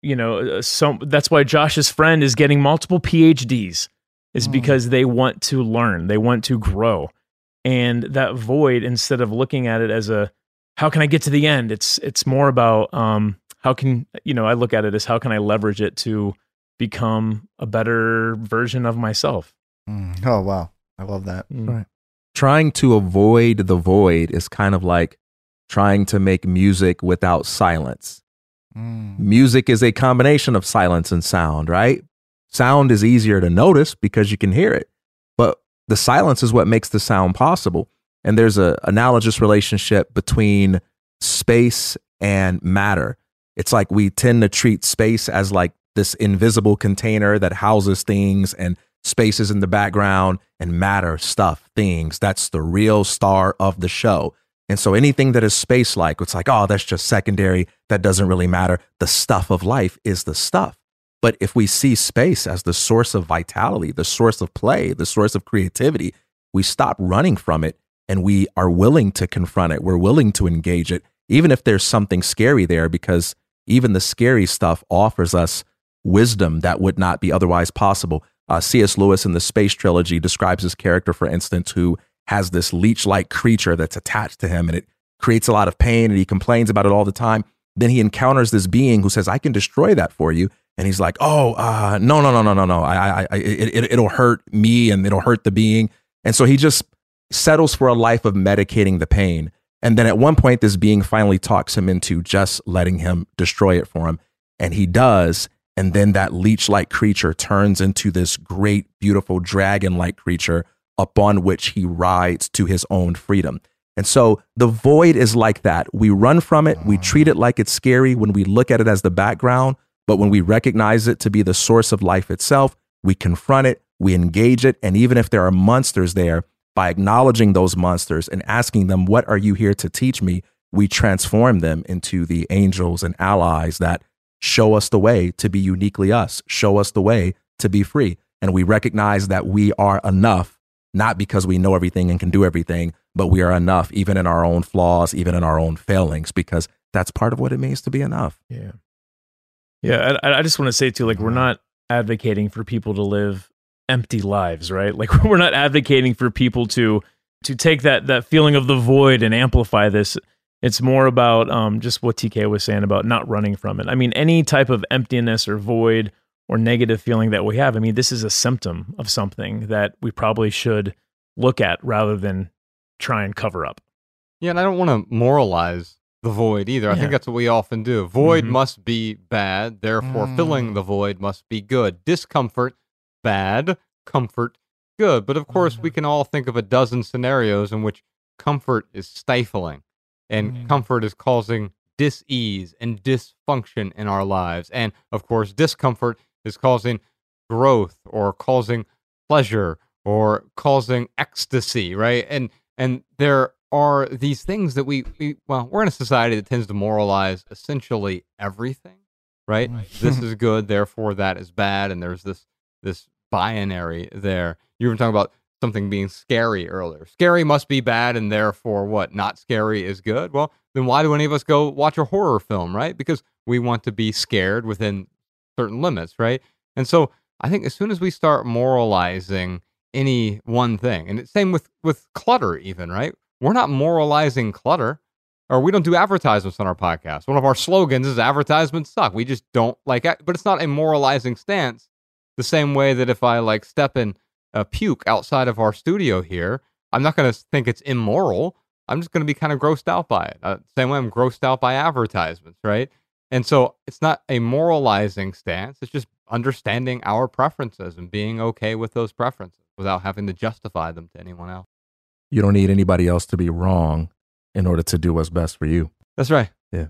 that's why Josh's friend is getting multiple PhDs, is because they want to learn, they want to grow. And that void, instead of looking at it as how can I get to the end? It's more about, how can, I look at it as how can I leverage it to become a better version of myself.
Oh, wow. I love that.
Right. Trying to avoid the void is kind of like trying to make music without silence. Music is a combination of silence and sound, right? Sound is easier to notice because you can hear it, but the silence is what makes the sound possible. And there's an analogous relationship between space and matter. It's like we tend to treat space as like this invisible container that houses things, and space is in the background, and matter, stuff, things. That's the real star of the show. And so anything that is space-like, it's like, oh, that's just secondary. That doesn't really matter. The stuff of life is the stuff. But if we see space as the source of vitality, the source of play, the source of creativity, we stop running from it and we are willing to confront it. We're willing to engage it, even if there's something scary there, because even the scary stuff offers us wisdom that would not be otherwise possible. C.S. Lewis in the Space Trilogy describes his character, for instance, who has this leech-like creature that's attached to him, and it creates a lot of pain, and he complains about it all the time. Then he encounters this being who says, I can destroy that for you. And he's like, no. It'll hurt me and it'll hurt the being. And so he just settles for a life of medicating the pain. And then at one point, this being finally talks him into just letting him destroy it for him. And he does. And then that leech-like creature turns into this great, beautiful dragon-like creature upon which he rides to his own freedom. And so the void is like that. We run from it. We treat it like it's scary when we look at it as the background. But when we recognize it to be the source of life itself, we confront it, we engage it. And even if there are monsters there, by acknowledging those monsters and asking them, what are you here to teach me? We transform them into the angels and allies that show us the way to be uniquely us, show us the way to be free. And we recognize that we are enough, not because we know everything and can do everything, but we are enough even in our own flaws, even in our own failings, because that's part of what it means to be enough.
Yeah. Yeah, I just want to say too, like, we're not advocating for people to live empty lives, right? Like, we're not advocating for people to take that feeling of the void and amplify this. It's more about just what TK was saying about not running from it. I mean, any type of emptiness or void or negative feeling that we have, I mean, this is a symptom of something that we probably should look at rather than try and cover up.
Yeah, and I don't want to moralize the void either. I think that's what we often do. Void must be bad, therefore filling the void must be good. Discomfort, bad. Comfort, good. But of course, we can all think of a dozen scenarios in which comfort is stifling and comfort is causing dis-ease and dysfunction in our lives. And of course, discomfort is causing growth or causing pleasure or causing ecstasy, right? And there are these things that we're in a society that tends to moralize essentially everything, right? This is good, therefore that is bad, and there's this binary there. You were talking about something being scary earlier. Scary must be bad, and therefore what? Not scary is good? Well, then why do any of us go watch a horror film, right? Because we want to be scared within certain limits, right? And so I think as soon as we start moralizing any one thing, and it's same with clutter even, right? We're not moralizing clutter, or we don't do advertisements on our podcast. One of our slogans is advertisements suck. We just don't like it, but it's not a moralizing stance the same way that if I step in a puke outside of our studio here, I'm not going to think it's immoral. I'm just going to be kind of grossed out by it. Same way I'm grossed out by advertisements, right? And so it's not a moralizing stance. It's just understanding our preferences and being okay with those preferences without having to justify them to anyone else.
You don't need anybody else to be wrong in order to do what's best for you.
That's right.
Yeah.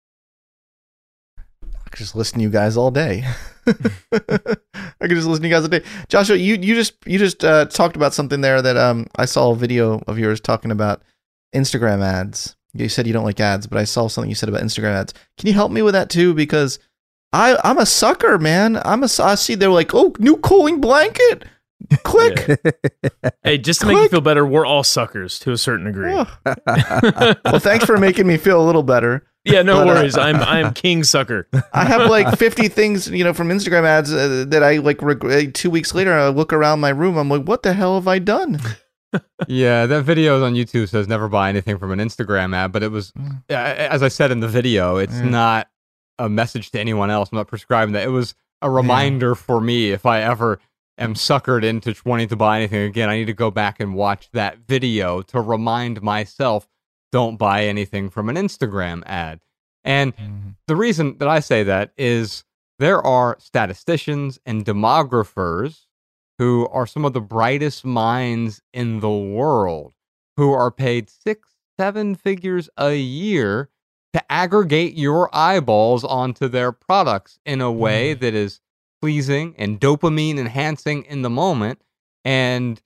I could just listen to you guys all day. I could just listen to you guys all day. Joshua, you just talked about something there that I saw a video of yours talking about Instagram ads. You said you don't like ads, but I saw something you said about Instagram ads. Can you help me with that too? Because I'm a sucker, man. I see they're like, oh, new cooling blanket. Click.
Yeah. Hey, just to make you feel better, we're all suckers to a certain degree.
Oh. Well, thanks for making me feel a little better.
Yeah, no worries. I'm king sucker.
I have 50 things, from Instagram ads that I 2 weeks later, I look around my room. I'm like, what the hell have I done?
Yeah, that video on YouTube says never buy anything from an Instagram ad, but it was, as I said in the video, it's not a message to anyone else. I'm not prescribing that. It was a reminder for me if I ever am suckered into wanting to buy anything again, I need to go back and watch that video to remind myself, don't buy anything from an Instagram ad. And the reason that I say that is there are statisticians and demographers who are some of the brightest minds in the world who are paid 6-7 figures a year to aggregate your eyeballs onto their products in a way that is pleasing and dopamine enhancing in the moment. And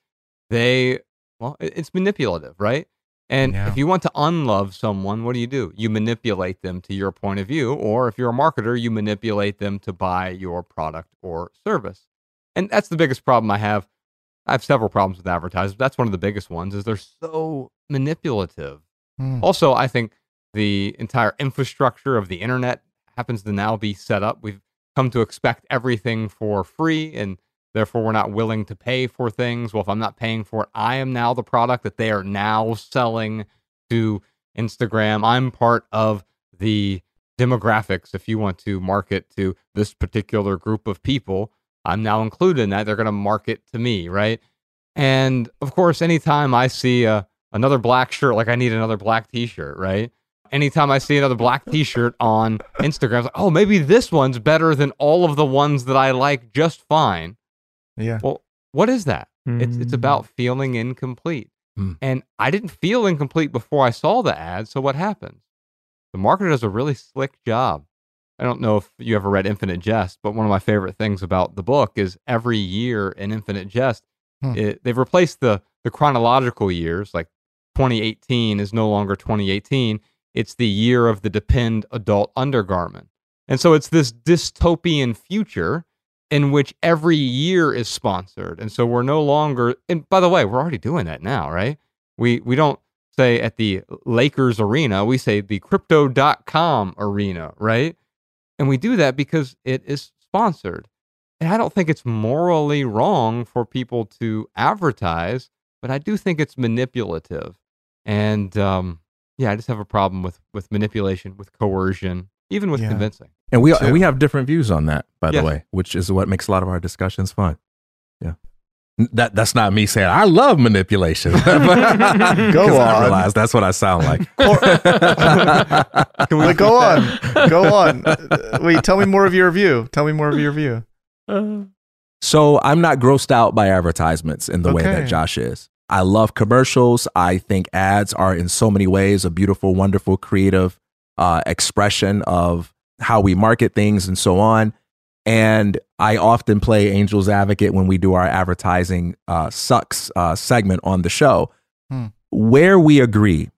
it's manipulative, right? And if you want to unlove someone, what do? You manipulate them to your point of view. Or if you're a marketer, you manipulate them to buy your product or service. And that's the biggest problem I have. I have several problems with advertisers. That's one of the biggest ones, is they're so manipulative. Also, I think the entire infrastructure of the internet happens to now be set up. We've come to expect everything for free, and therefore we're not willing to pay for things. Well, if I'm not paying for it, I am now the product that they are now selling to Instagram. I'm part of the demographics. If you want to market to this particular group of people, I'm now included in that. They're going to market to me, right? And of course, anytime I see another black shirt, like I need another black t-shirt, right? Anytime I see another black t-shirt on Instagram, I'm like, oh, maybe this one's better than all of the ones that I like just fine.
Yeah.
Well, what is that? It's about feeling incomplete. And I didn't feel incomplete before I saw the ad. So what happens? The marketer does a really slick job. I don't know if you ever read Infinite Jest, but one of my favorite things about the book is every year in Infinite Jest, they've replaced the chronological years. Like 2018 is no longer 2018. It's the year of the Depend adult undergarment. And so it's this dystopian future in which every year is sponsored. And so we're no longer, and by the way, we're already doing that now, right? We don't say at the Lakers arena, we say the crypto.com arena, right? And we do that because it is sponsored. And I don't think it's morally wrong for people to advertise, but I do think it's manipulative. And I just have a problem with manipulation, with coercion, even with convincing.
And we have different views on that, by the way, which is what makes a lot of our discussions fun. Yeah. That's not me saying I love manipulation. Go on. I realize that's what I sound like.
Go on. Wait, tell me more of your view.
So I'm not grossed out by advertisements in the way that Josh is. I love commercials. I think ads are in so many ways a beautiful, wonderful, creative expression of how we market things and so on. And I often play Angel's Advocate when we do our advertising sucks segment on the show. Where we agree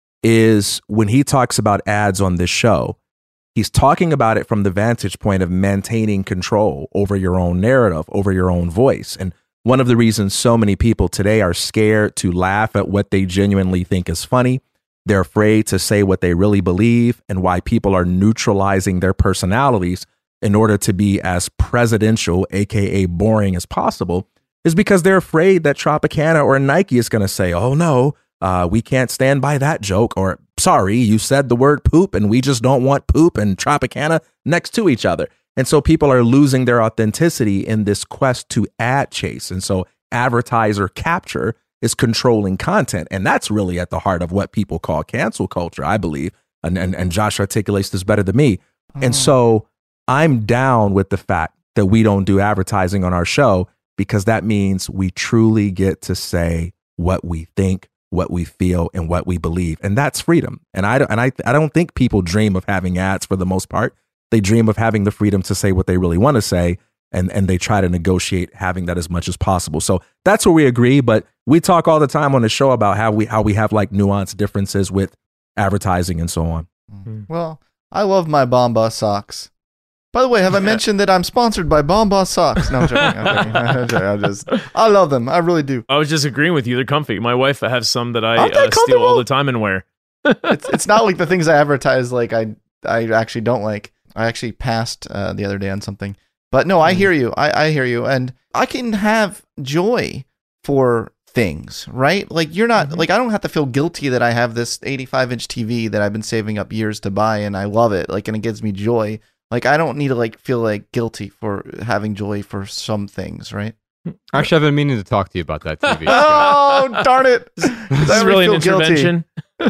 is when he talks about ads on this show, he's talking about it from the vantage point of maintaining control over your own narrative, over your own voice. And one of the reasons so many people today are scared to laugh at what they genuinely think is funny, they're afraid to say what they really believe, and why people are neutralizing their personalities in order to be as presidential, aka boring, as possible, is because they're afraid that Tropicana or Nike is going to say, oh no, we can't stand by that joke, or sorry, you said the word poop and we just don't want poop and Tropicana next to each other. And so people are losing their authenticity in this quest to ad chase. And so advertiser capture is controlling content. And that's really at the heart of what people call cancel culture, I believe. And Josh articulates this better than me. And so I'm down with the fact that we don't do advertising on our show, because that means we truly get to say what we think, what we feel, and what we believe. And that's freedom. And I don't think people dream of having ads for the most part. They dream of having the freedom to say what they really want to say, and they try to negotiate having that as much as possible. So that's where we agree. But we talk all the time on the show about how we have like nuanced differences with advertising and so on.
Well, I love my Bomba socks. By the way, have I mentioned that I'm sponsored by Bomba socks? No, I'm joking. I love them. I really do.
I was just agreeing with you. They're comfy. My wife has some that I steal all the time and wear.
It's not like the things I advertise like I actually don't like. I actually passed the other day on something. But no, I hear you. I hear you. And I can have joy for things, right? Like you're not, like I don't have to feel guilty that I have this 85-inch TV that I've been saving up years to buy and I love it. Like, and it gives me joy. Like I don't need to like feel like guilty for having joy for some things, right?
Actually, I've been meaning to talk to you about that TV.
Oh, darn it.
This is really an intervention.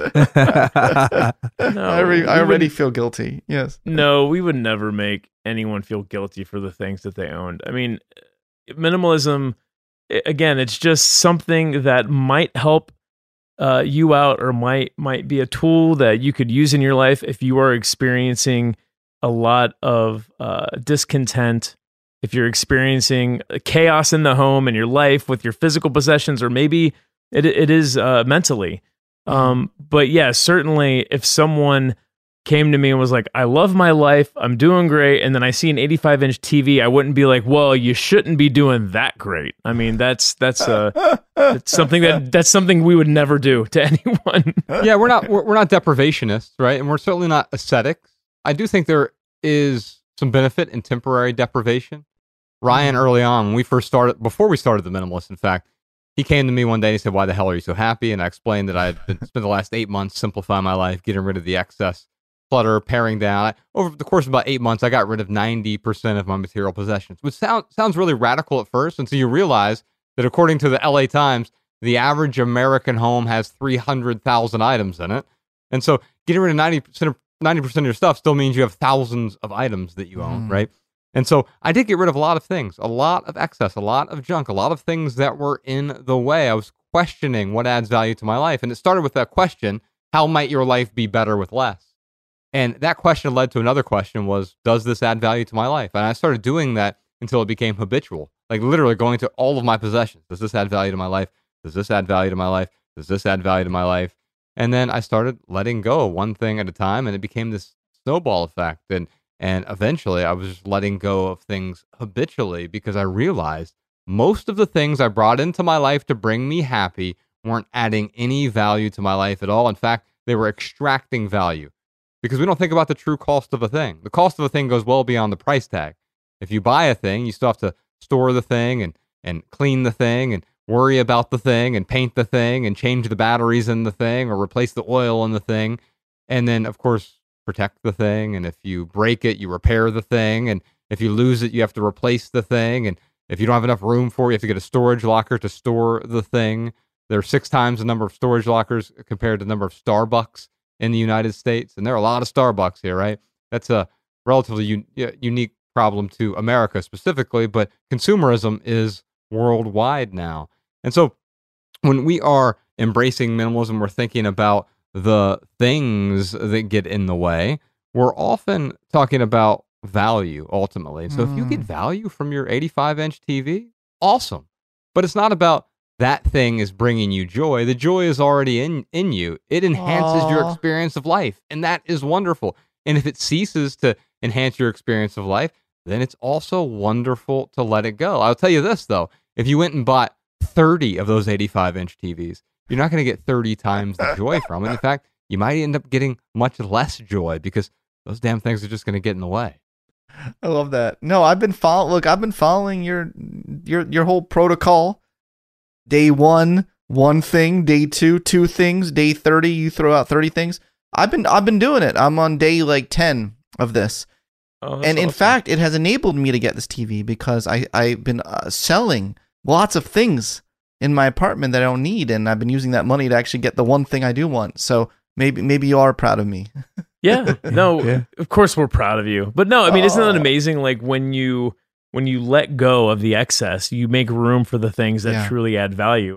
I already feel guilty. Yes.
No, we would never make anyone feel guilty for the things that they owned. I mean, minimalism, again, it's just something that might help you out, or might be a tool that you could use in your life if you are experiencing a lot of discontent, if you're experiencing chaos in the home and your life with your physical possessions, or maybe it is mentally. But yeah, certainly if someone came to me and was like, I love my life, I'm doing great, and then I see an 85-inch TV, I wouldn't be like, well, you shouldn't be doing that great. I mean, that's something we would never do to anyone.
Yeah, we're not deprivationists, right? And we're certainly not ascetics. I do think there is some benefit in temporary deprivation. Ryan, early on, before we started The Minimalist, in fact, he came to me one day and he said, why the hell are you so happy? And I explained that I had spent the last 8 months simplifying my life, getting rid of the excess clutter, paring down. Over the course of about 8 months, I got rid of 90% of my material possessions, which sounds really radical at first until you realize that according to the LA Times, the average American home has 300,000 items in it. And so getting rid of 90% of your stuff still means you have thousands of items that you own, right? And so I did get rid of a lot of things, a lot of excess, a lot of junk, a lot of things that were in the way. I was questioning what adds value to my life. And it started with that question, how might your life be better with less? And that question led to another question was, does this add value to my life? And I started doing that until it became habitual, like literally going to all of my possessions. Does this add value to my life? Does this add value to my life? Does this add value to my life? And then I started letting go one thing at a time, and it became this snowball effect. And eventually I was just letting go of things habitually because I realized most of the things I brought into my life to bring me happy weren't adding any value to my life at all. In fact, they were extracting value. Because we don't think about the true cost of a thing. The cost of a thing goes well beyond the price tag. If you buy a thing, you still have to store the thing and clean the thing and worry about the thing and paint the thing and change the batteries in the thing or replace the oil in the thing. And then, of course, protect the thing. And if you break it, you repair the thing. And if you lose it, you have to replace the thing. And if you don't have enough room for it, you have to get a storage locker to store the thing. There are 6 times the number of storage lockers compared to the number of Starbucks in the United States. And there are a lot of Starbucks here, right? That's a relatively unique problem to America specifically, but consumerism is worldwide now. And so when we are embracing minimalism, we're thinking about the things that get in the way. We're often talking about value ultimately. So if you get value from your 85-inch TV, awesome. But it's not about that thing is bringing you joy. The joy is already in you. It enhances your experience of life, and that is wonderful. And if it ceases to enhance your experience of life, then it's also wonderful to let it go. I'll tell you this, though. If you went and bought 30 of those 85-inch TVs, you're not going to get 30 times the joy from it. In fact, you might end up getting much less joy because those damn things are just going to get in the way.
I love that. No, I've been following your whole protocol. Day 1, 1 thing. Day 2, 2 things. Day 30, you throw out 30 things. I've been doing it. I'm on day like 10 of this. And in
awesome.
fact, it has enabled me to get this TV because I've been selling lots of things in my apartment that I don't need, and I've been using that money to actually get the one thing I do want. So maybe you are proud of me.
Yeah, no, Of course we're proud of you. But no, I mean, isn't that amazing? Like when you let go of the excess, you make room for the things that truly add value.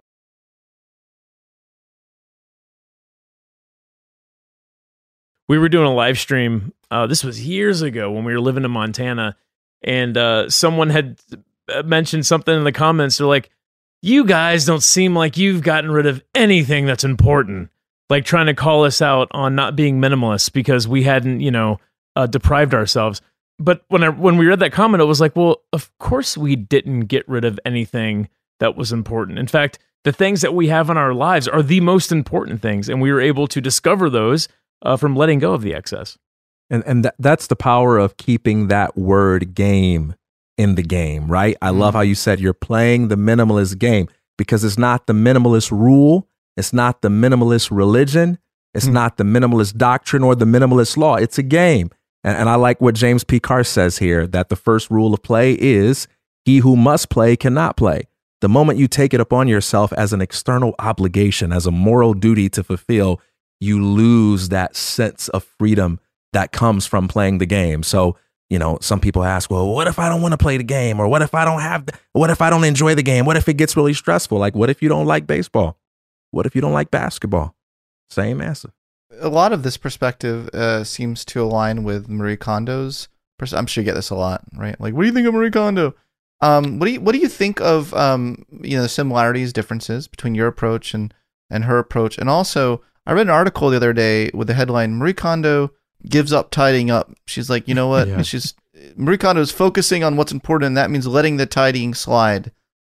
We were doing a live stream. This was years ago when we were living in Montana, and someone had mentioned something in the comments. They're like, "You guys don't seem like you've gotten rid of anything that's important." Like trying to call us out on not being minimalists because we hadn't, deprived ourselves. But when we read that comment, it was like, well, of course we didn't get rid of anything that was important. In fact, the things that we have in our lives are the most important things, and we were able to discover those from letting go of the excess.
And that's the power of keeping that word game in the game, right? I love how you said you're playing the minimalist game because it's not the minimalist rule. It's not the minimalist religion. It's not the minimalist doctrine or the minimalist law. It's a game. And I like what James P. Carr says here, that the first rule of play is he who must play cannot play. The moment you take it upon yourself as an external obligation, as a moral duty to fulfill, you lose that sense of freedom that comes from playing the game. So, some people ask, well, what if I don't want to play the game? Or what if I don't enjoy the game? What if it gets really stressful? Like, what if you don't like baseball? what if you don't like basketball? Same answer.
A lot of this perspective seems to align with Marie Kondo's. I'm sure you get this a lot, right? Like, what do you think of Marie Kondo? What do you think of the similarities, differences between your approach and her approach? And also, I read an article the other day with the headline, Marie Kondo gives up tidying up. She's like, you know what?
Yeah.
Marie Kondo is focusing on what's important, and that means letting the tidying slide.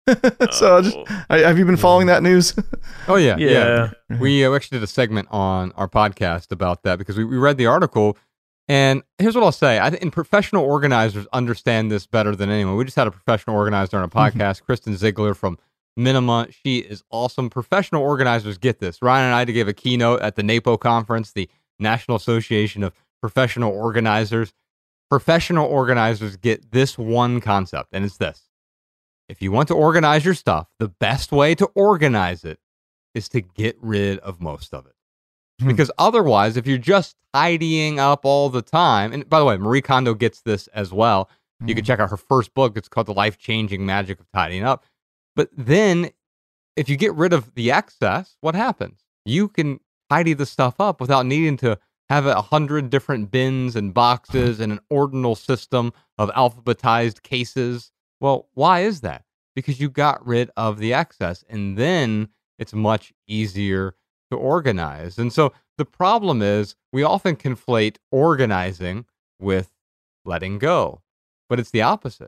So have you been following that news?
Oh, yeah.
Yeah.
We actually did a segment on our podcast about that because we read the article. And here's what I'll say. I think professional organizers understand this better than anyone. We just had a professional organizer on a podcast, Kristen Ziegler from Minima. She is awesome. Professional organizers get this. Ryan and I gave a keynote at the NAPO conference, the National Association of Professional Organizers. Professional organizers get this one concept, and it's this. If you want to organize your stuff, the best way to organize it is to get rid of most of it. Because otherwise, if you're just tidying up all the time, and by the way, Marie Kondo gets this as well. You can check out her first book. It's called The Life-Changing Magic of Tidying Up. But then if you get rid of the excess, what happens? You can tidy the stuff up without needing to have 100 different bins and boxes and an ordinal system of alphabetized cases. Well, why is that? Because you got rid of the excess, and then it's much easier to organize. And so the problem is we often conflate organizing with letting go, but it's the opposite.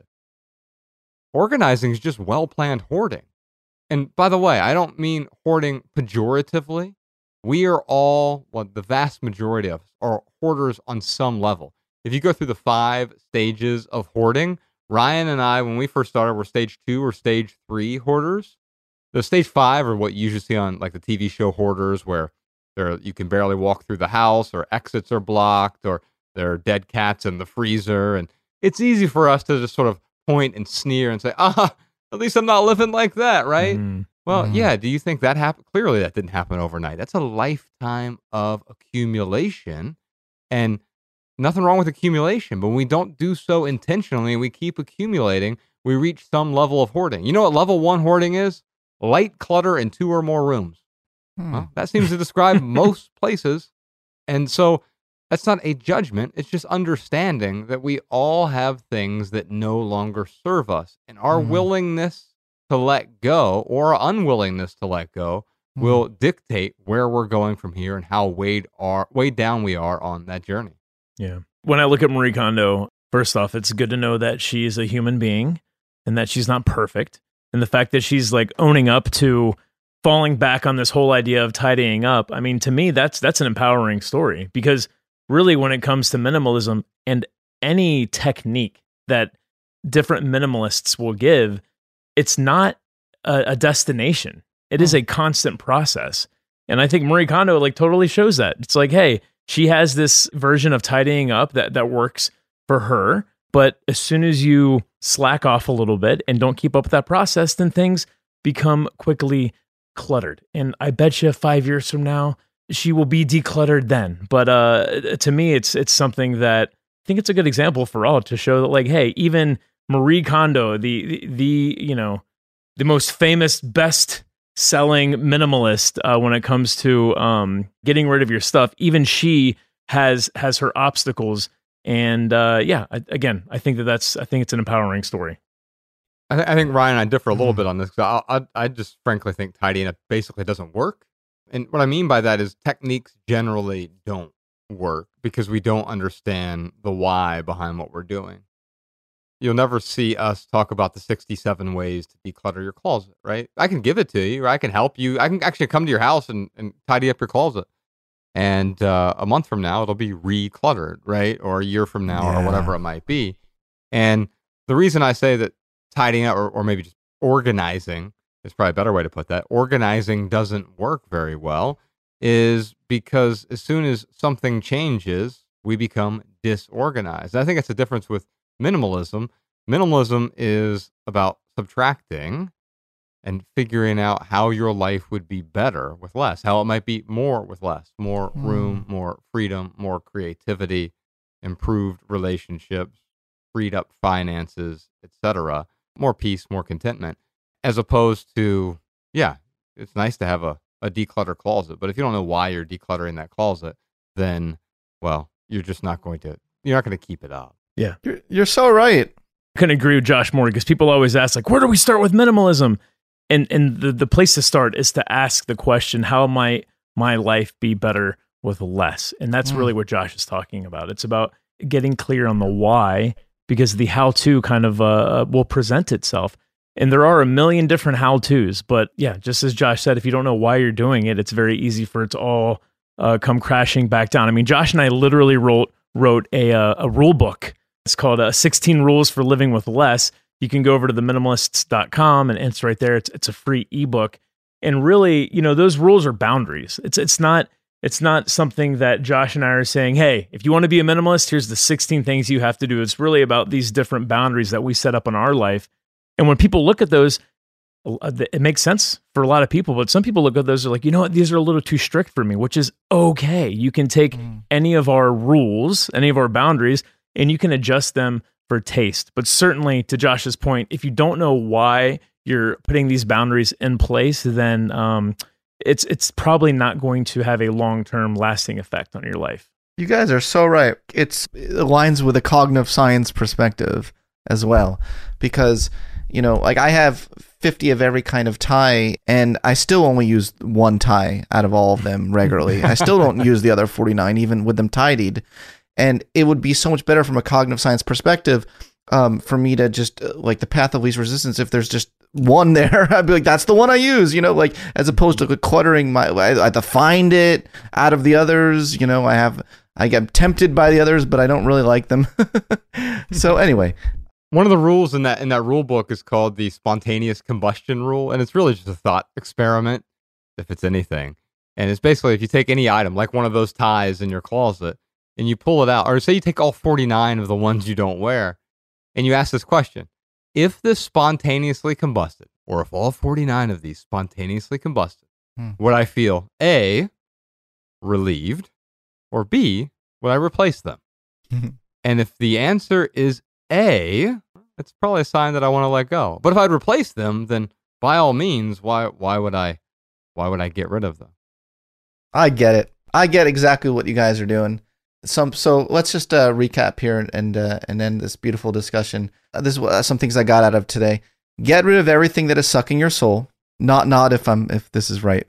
Organizing is just well-planned hoarding. And by the way, I don't mean hoarding pejoratively. We are all, the vast majority of us are hoarders on some level. If you go through the 5 stages of hoarding, Ryan and I, when we first started, were stage 2 or stage 3 hoarders. The stage 5 are what you usually see on like the TV show Hoarders, where you can barely walk through the house, or exits are blocked, or there are dead cats in the freezer. And it's easy for us to just sort of point and sneer and say, at least I'm not living like that, right? Well, yeah, do you think that happened? Clearly that didn't happen overnight. That's a lifetime of accumulation, and nothing wrong with accumulation, but when we don't do so intentionally and we keep accumulating, we reach some level of hoarding. You know what level 1 hoarding is? Light clutter in 2 or more rooms. Well, that seems to describe most places. And so that's not a judgment. It's just understanding that we all have things that no longer serve us. And our willingness to let go or unwillingness to let go will dictate where we're going from here and how weighed down we are on that journey.
Yeah. When I look at Marie Kondo, first off, it's good to know that she is a human being and that she's not perfect. And the fact that she's like owning up to falling back on this whole idea of tidying up, I mean, to me, that's an empowering story, because really when it comes to minimalism and any technique that different minimalists will give, it's not a destination. It is a constant process. And I think Marie Kondo like totally shows that. It's like, hey, she has this version of tidying up that works for her. But as soon as you slack off a little bit and don't keep up with that process, then things become quickly cluttered. And I bet you 5 years from now, she will be decluttered then. But to me, it's something that I think it's a good example for all to show that, like, hey, even Marie Kondo, the most famous, best selling minimalist when it comes to getting rid of your stuff, even she has her obstacles. And I think it's an empowering story.
I think Ryan and I differ a little bit on this. I just frankly think tidying up basically doesn't work. And what I mean by that is techniques generally don't work because we don't understand the why behind what we're doing. You'll never see us talk about the 67 ways to declutter your closet, right? I can give it to you, or I can help you. I can actually come to your house and tidy up your closet. And a month from now, it'll be recluttered, right? Or a year from now, or whatever it might be. And the reason I say that tidying up, or maybe just organizing, is probably a better way to put that, organizing doesn't work very well, is because as soon as something changes, we become disorganized. And I think that's the difference with minimalism. Minimalism is about subtracting and figuring out how your life would be better with less, how it might be more with less, more room, more freedom, more creativity, improved relationships, freed up finances, etc., more peace, more contentment, as opposed to, it's nice to have a a declutter closet. But if you don't know why you're decluttering that closet, then, well, you're not going to keep it up.
Yeah.
You're so right.
I couldn't agree with Josh more, because people always ask, like, where do we start with minimalism? And the place to start is to ask the question, how might my life be better with less? And that's really what Josh is talking about. It's about getting clear on the why, because the how-to kind of will present itself. And there are a million different how-tos, but yeah, just as Josh said, if you don't know why you're doing it, it's very easy for it to all come crashing back down. I mean, Josh and I literally wrote a rule book. It's called 16 Rules for Living with Less. You can go over to theminimalists.com and it's right there. It's a free ebook. And really, those rules are boundaries. It's not something that Josh and I are saying, hey, if you want to be a minimalist, here's the 16 things you have to do. It's really about these different boundaries that we set up in our life. And when people look at those, it makes sense for a lot of people, but some people look at those and are like, you know what, these are a little too strict for me, which is okay. You can take any of our rules, any of our boundaries, and you can adjust them for taste. But certainly, to Josh's point, if you don't know why you're putting these boundaries in place, then it's probably not going to have a long-term lasting effect on your life.
You guys are so right. It aligns with a cognitive science perspective as well, because, like I have 50 of every kind of tie, and I still only use one tie out of all of them regularly. I still don't use the other 49, even with them tidied. And it would be so much better from a cognitive science perspective for me to just like the path of least resistance. If there's just one there, I'd be like, that's the one I use, like as opposed to cluttering I have to find it out of the others. I get tempted by the others, but I don't really like them. So anyway,
one of the rules in that rule book is called the spontaneous combustion rule. And it's really just a thought experiment, if it's anything. And it's basically, if you take any item, like one of those ties in your closet, and you pull it out, or say you take all 49 of the ones you don't wear, and you ask this question: if this spontaneously combusted, or if all 49 of these spontaneously combusted, would I feel A, relieved, or B, would I replace them? And if the answer is A, it's probably a sign that I want to let go. But if I'd replace them, then by all means, why would I get rid of them?
I get it. I get exactly what you guys are doing. So let's just recap here and end this beautiful discussion. This is some things I got out of today. Get rid of everything that is sucking your soul. Not if this is right.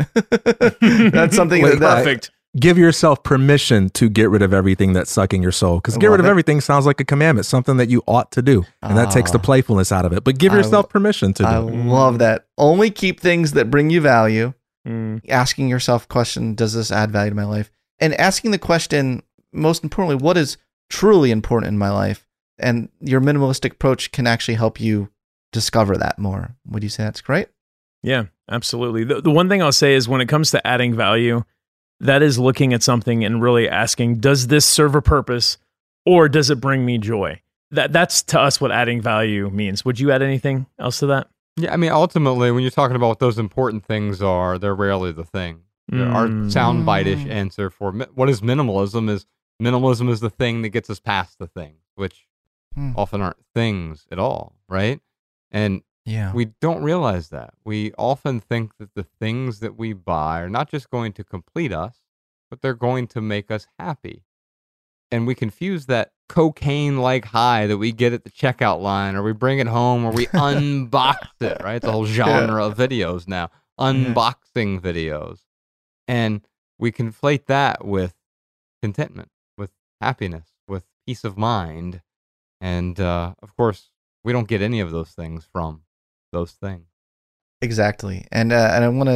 That's something
perfect.
Give yourself permission to get rid of everything that's sucking your soul. Because get rid of everything sounds like a commandment, something that you ought to do. And that takes the playfulness out of it. But give yourself permission to do it.
I love that. Only keep things that bring you value. Asking yourself a question, does this add value to my life? And asking the question, most importantly, what is truly important in my life? And your minimalistic approach can actually help you discover that more. Would you say that's great?
Yeah, absolutely. The one thing I'll say is when it comes to adding value, that is looking at something and really asking, does this serve a purpose or does it bring me joy? That's to us what adding value means. Would you add anything else to that?
Yeah, I mean, ultimately, when you're talking about what those important things are, they're rarely the thing. Our soundbite-ish answer for what is minimalism is the thing that gets us past the thing, which often aren't things at all, right? And we don't realize that. We often think that the things that we buy are not just going to complete us, but they're going to make us happy. And we confuse that cocaine-like high that we get at the checkout line, or we bring it home, or we unbox it, right? The whole genre of videos now, unboxing videos. And we conflate that with contentment, with happiness, with peace of mind. And, of course, we don't get any of those things from those things.
Exactly. And I want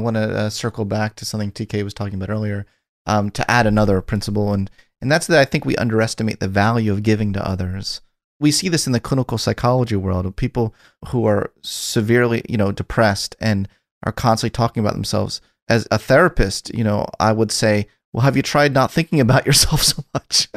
to circle back to something TK was talking about earlier, to add another principle. And that's that I think we underestimate the value of giving to others. We see this in the clinical psychology world of people who are severely, depressed and are constantly talking about themselves. As a therapist, I would say, well, have you tried not thinking about yourself so much?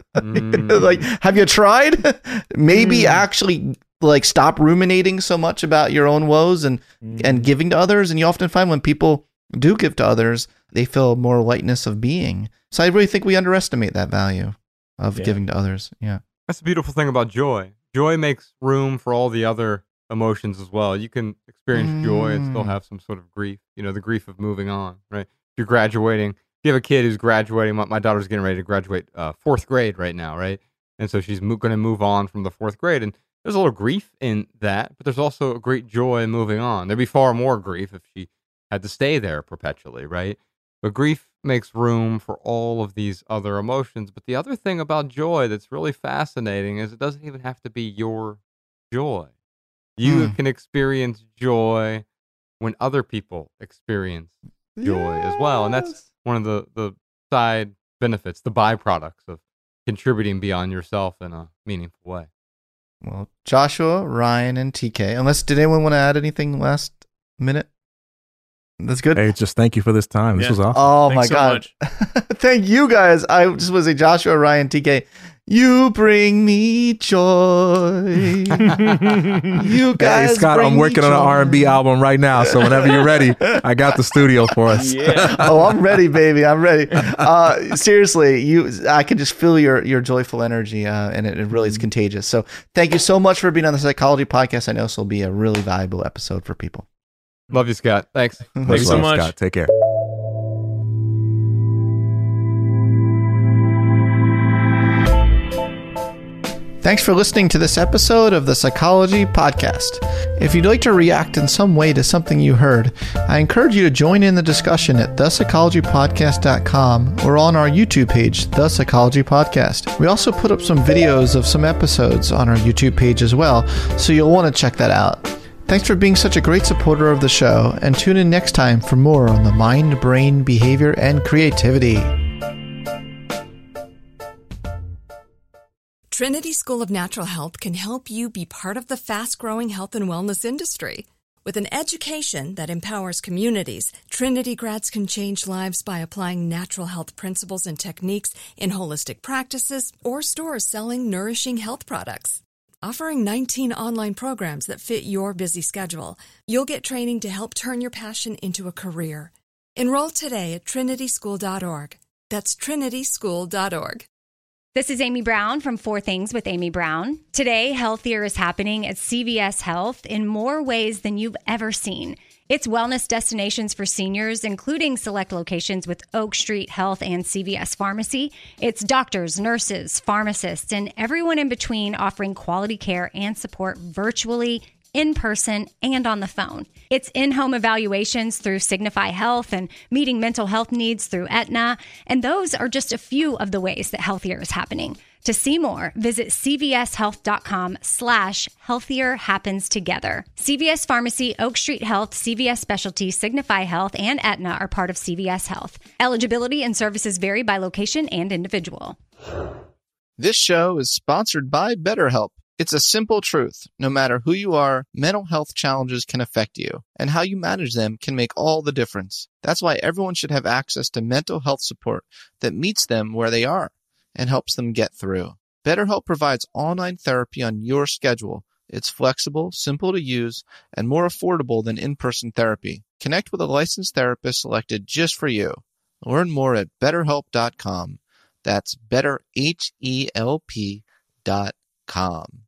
Like, have you tried? Maybe actually stop ruminating so much about your own woes and giving to others. And you often find when people do give to others, they feel more lightness of being. So I really think we underestimate that value of giving to others. Yeah.
That's the beautiful thing about joy. Joy makes room for all the other emotions as well. You can experience joy and still have some sort of grief, the grief of moving on, right? If you're graduating, if you have a kid who's graduating, my daughter's getting ready to graduate fourth grade right now, right? And so she's going to move on from the fourth grade. And there's a little grief in that, but there's also a great joy in moving on. There'd be far more grief if she had to stay there perpetually, right? But grief makes room for all of these other emotions. But the other thing about joy that's really fascinating is it doesn't even have to be your joy. You can experience joy when other people experience joy as well. And that's one of the side benefits, the byproducts of contributing beyond yourself in a meaningful way.
Well, Joshua, Ryan, and TK, did anyone want to add anything last minute? That's good.
Hey, just thank you for this time. This was awesome.
Oh,
Thanks
my God. Thank you guys. I just want to say, Joshua, Ryan, TK, you bring me joy. You guys,
hey, Scott, I'm working on an R&B album right now, so whenever you're ready, I got the studio for us.
Yeah.
Oh, I'm ready, baby. I'm ready. Seriously, I can just feel your joyful energy, and it really is contagious. So thank you so much for being on the Psychology Podcast. I know this will be a really valuable episode for people.
Love you, Scott. Thanks.
Thanks so much.
Scott. Take care.
Thanks for listening to this episode of the Psychology Podcast. If you'd like to react in some way to something you heard, I encourage you to join in the discussion at thepsychologypodcast.com or on our YouTube page, The Psychology Podcast. We also put up some videos of some episodes on our YouTube page as well, so you'll want to check that out. Thanks for being such a great supporter of the show, and tune in next time for more on the mind, brain, behavior, and creativity.
Trinity School of Natural Health can help you be part of the fast-growing health and wellness industry. With an education that empowers communities, Trinity grads can change lives by applying natural health principles and techniques in holistic practices or stores selling nourishing health products. Offering 19 online programs that fit your busy schedule, you'll get training to help turn your passion into a career. Enroll today at trinityschool.org. That's trinityschool.org.
This is Amy Brown from 4 Things with Amy Brown. Today, healthier is happening at CVS Health in more ways than you've ever seen. It's wellness destinations for seniors, including select locations with Oak Street Health and CVS Pharmacy. It's doctors, nurses, pharmacists, and everyone in between offering quality care and support virtually, in person, and on the phone. It's in-home evaluations through Signify Health and meeting mental health needs through Aetna. And those are just a few of the ways that healthier is happening. To see more, visit cvshealth.com/healthier happens together. CVS Pharmacy, Oak Street Health, CVS Specialty, Signify Health, and Aetna are part of CVS Health. Eligibility and services vary by location and individual.
This show is sponsored by BetterHelp. It's a simple truth. No matter who you are, mental health challenges can affect you, and how you manage them can make all the difference. That's why everyone should have access to mental health support that meets them where they are and helps them get through. BetterHelp provides online therapy on your schedule. It's flexible, simple to use, and more affordable than in-person therapy. Connect with a licensed therapist selected just for you. Learn more at BetterHelp.com. That's BetterHelp.com.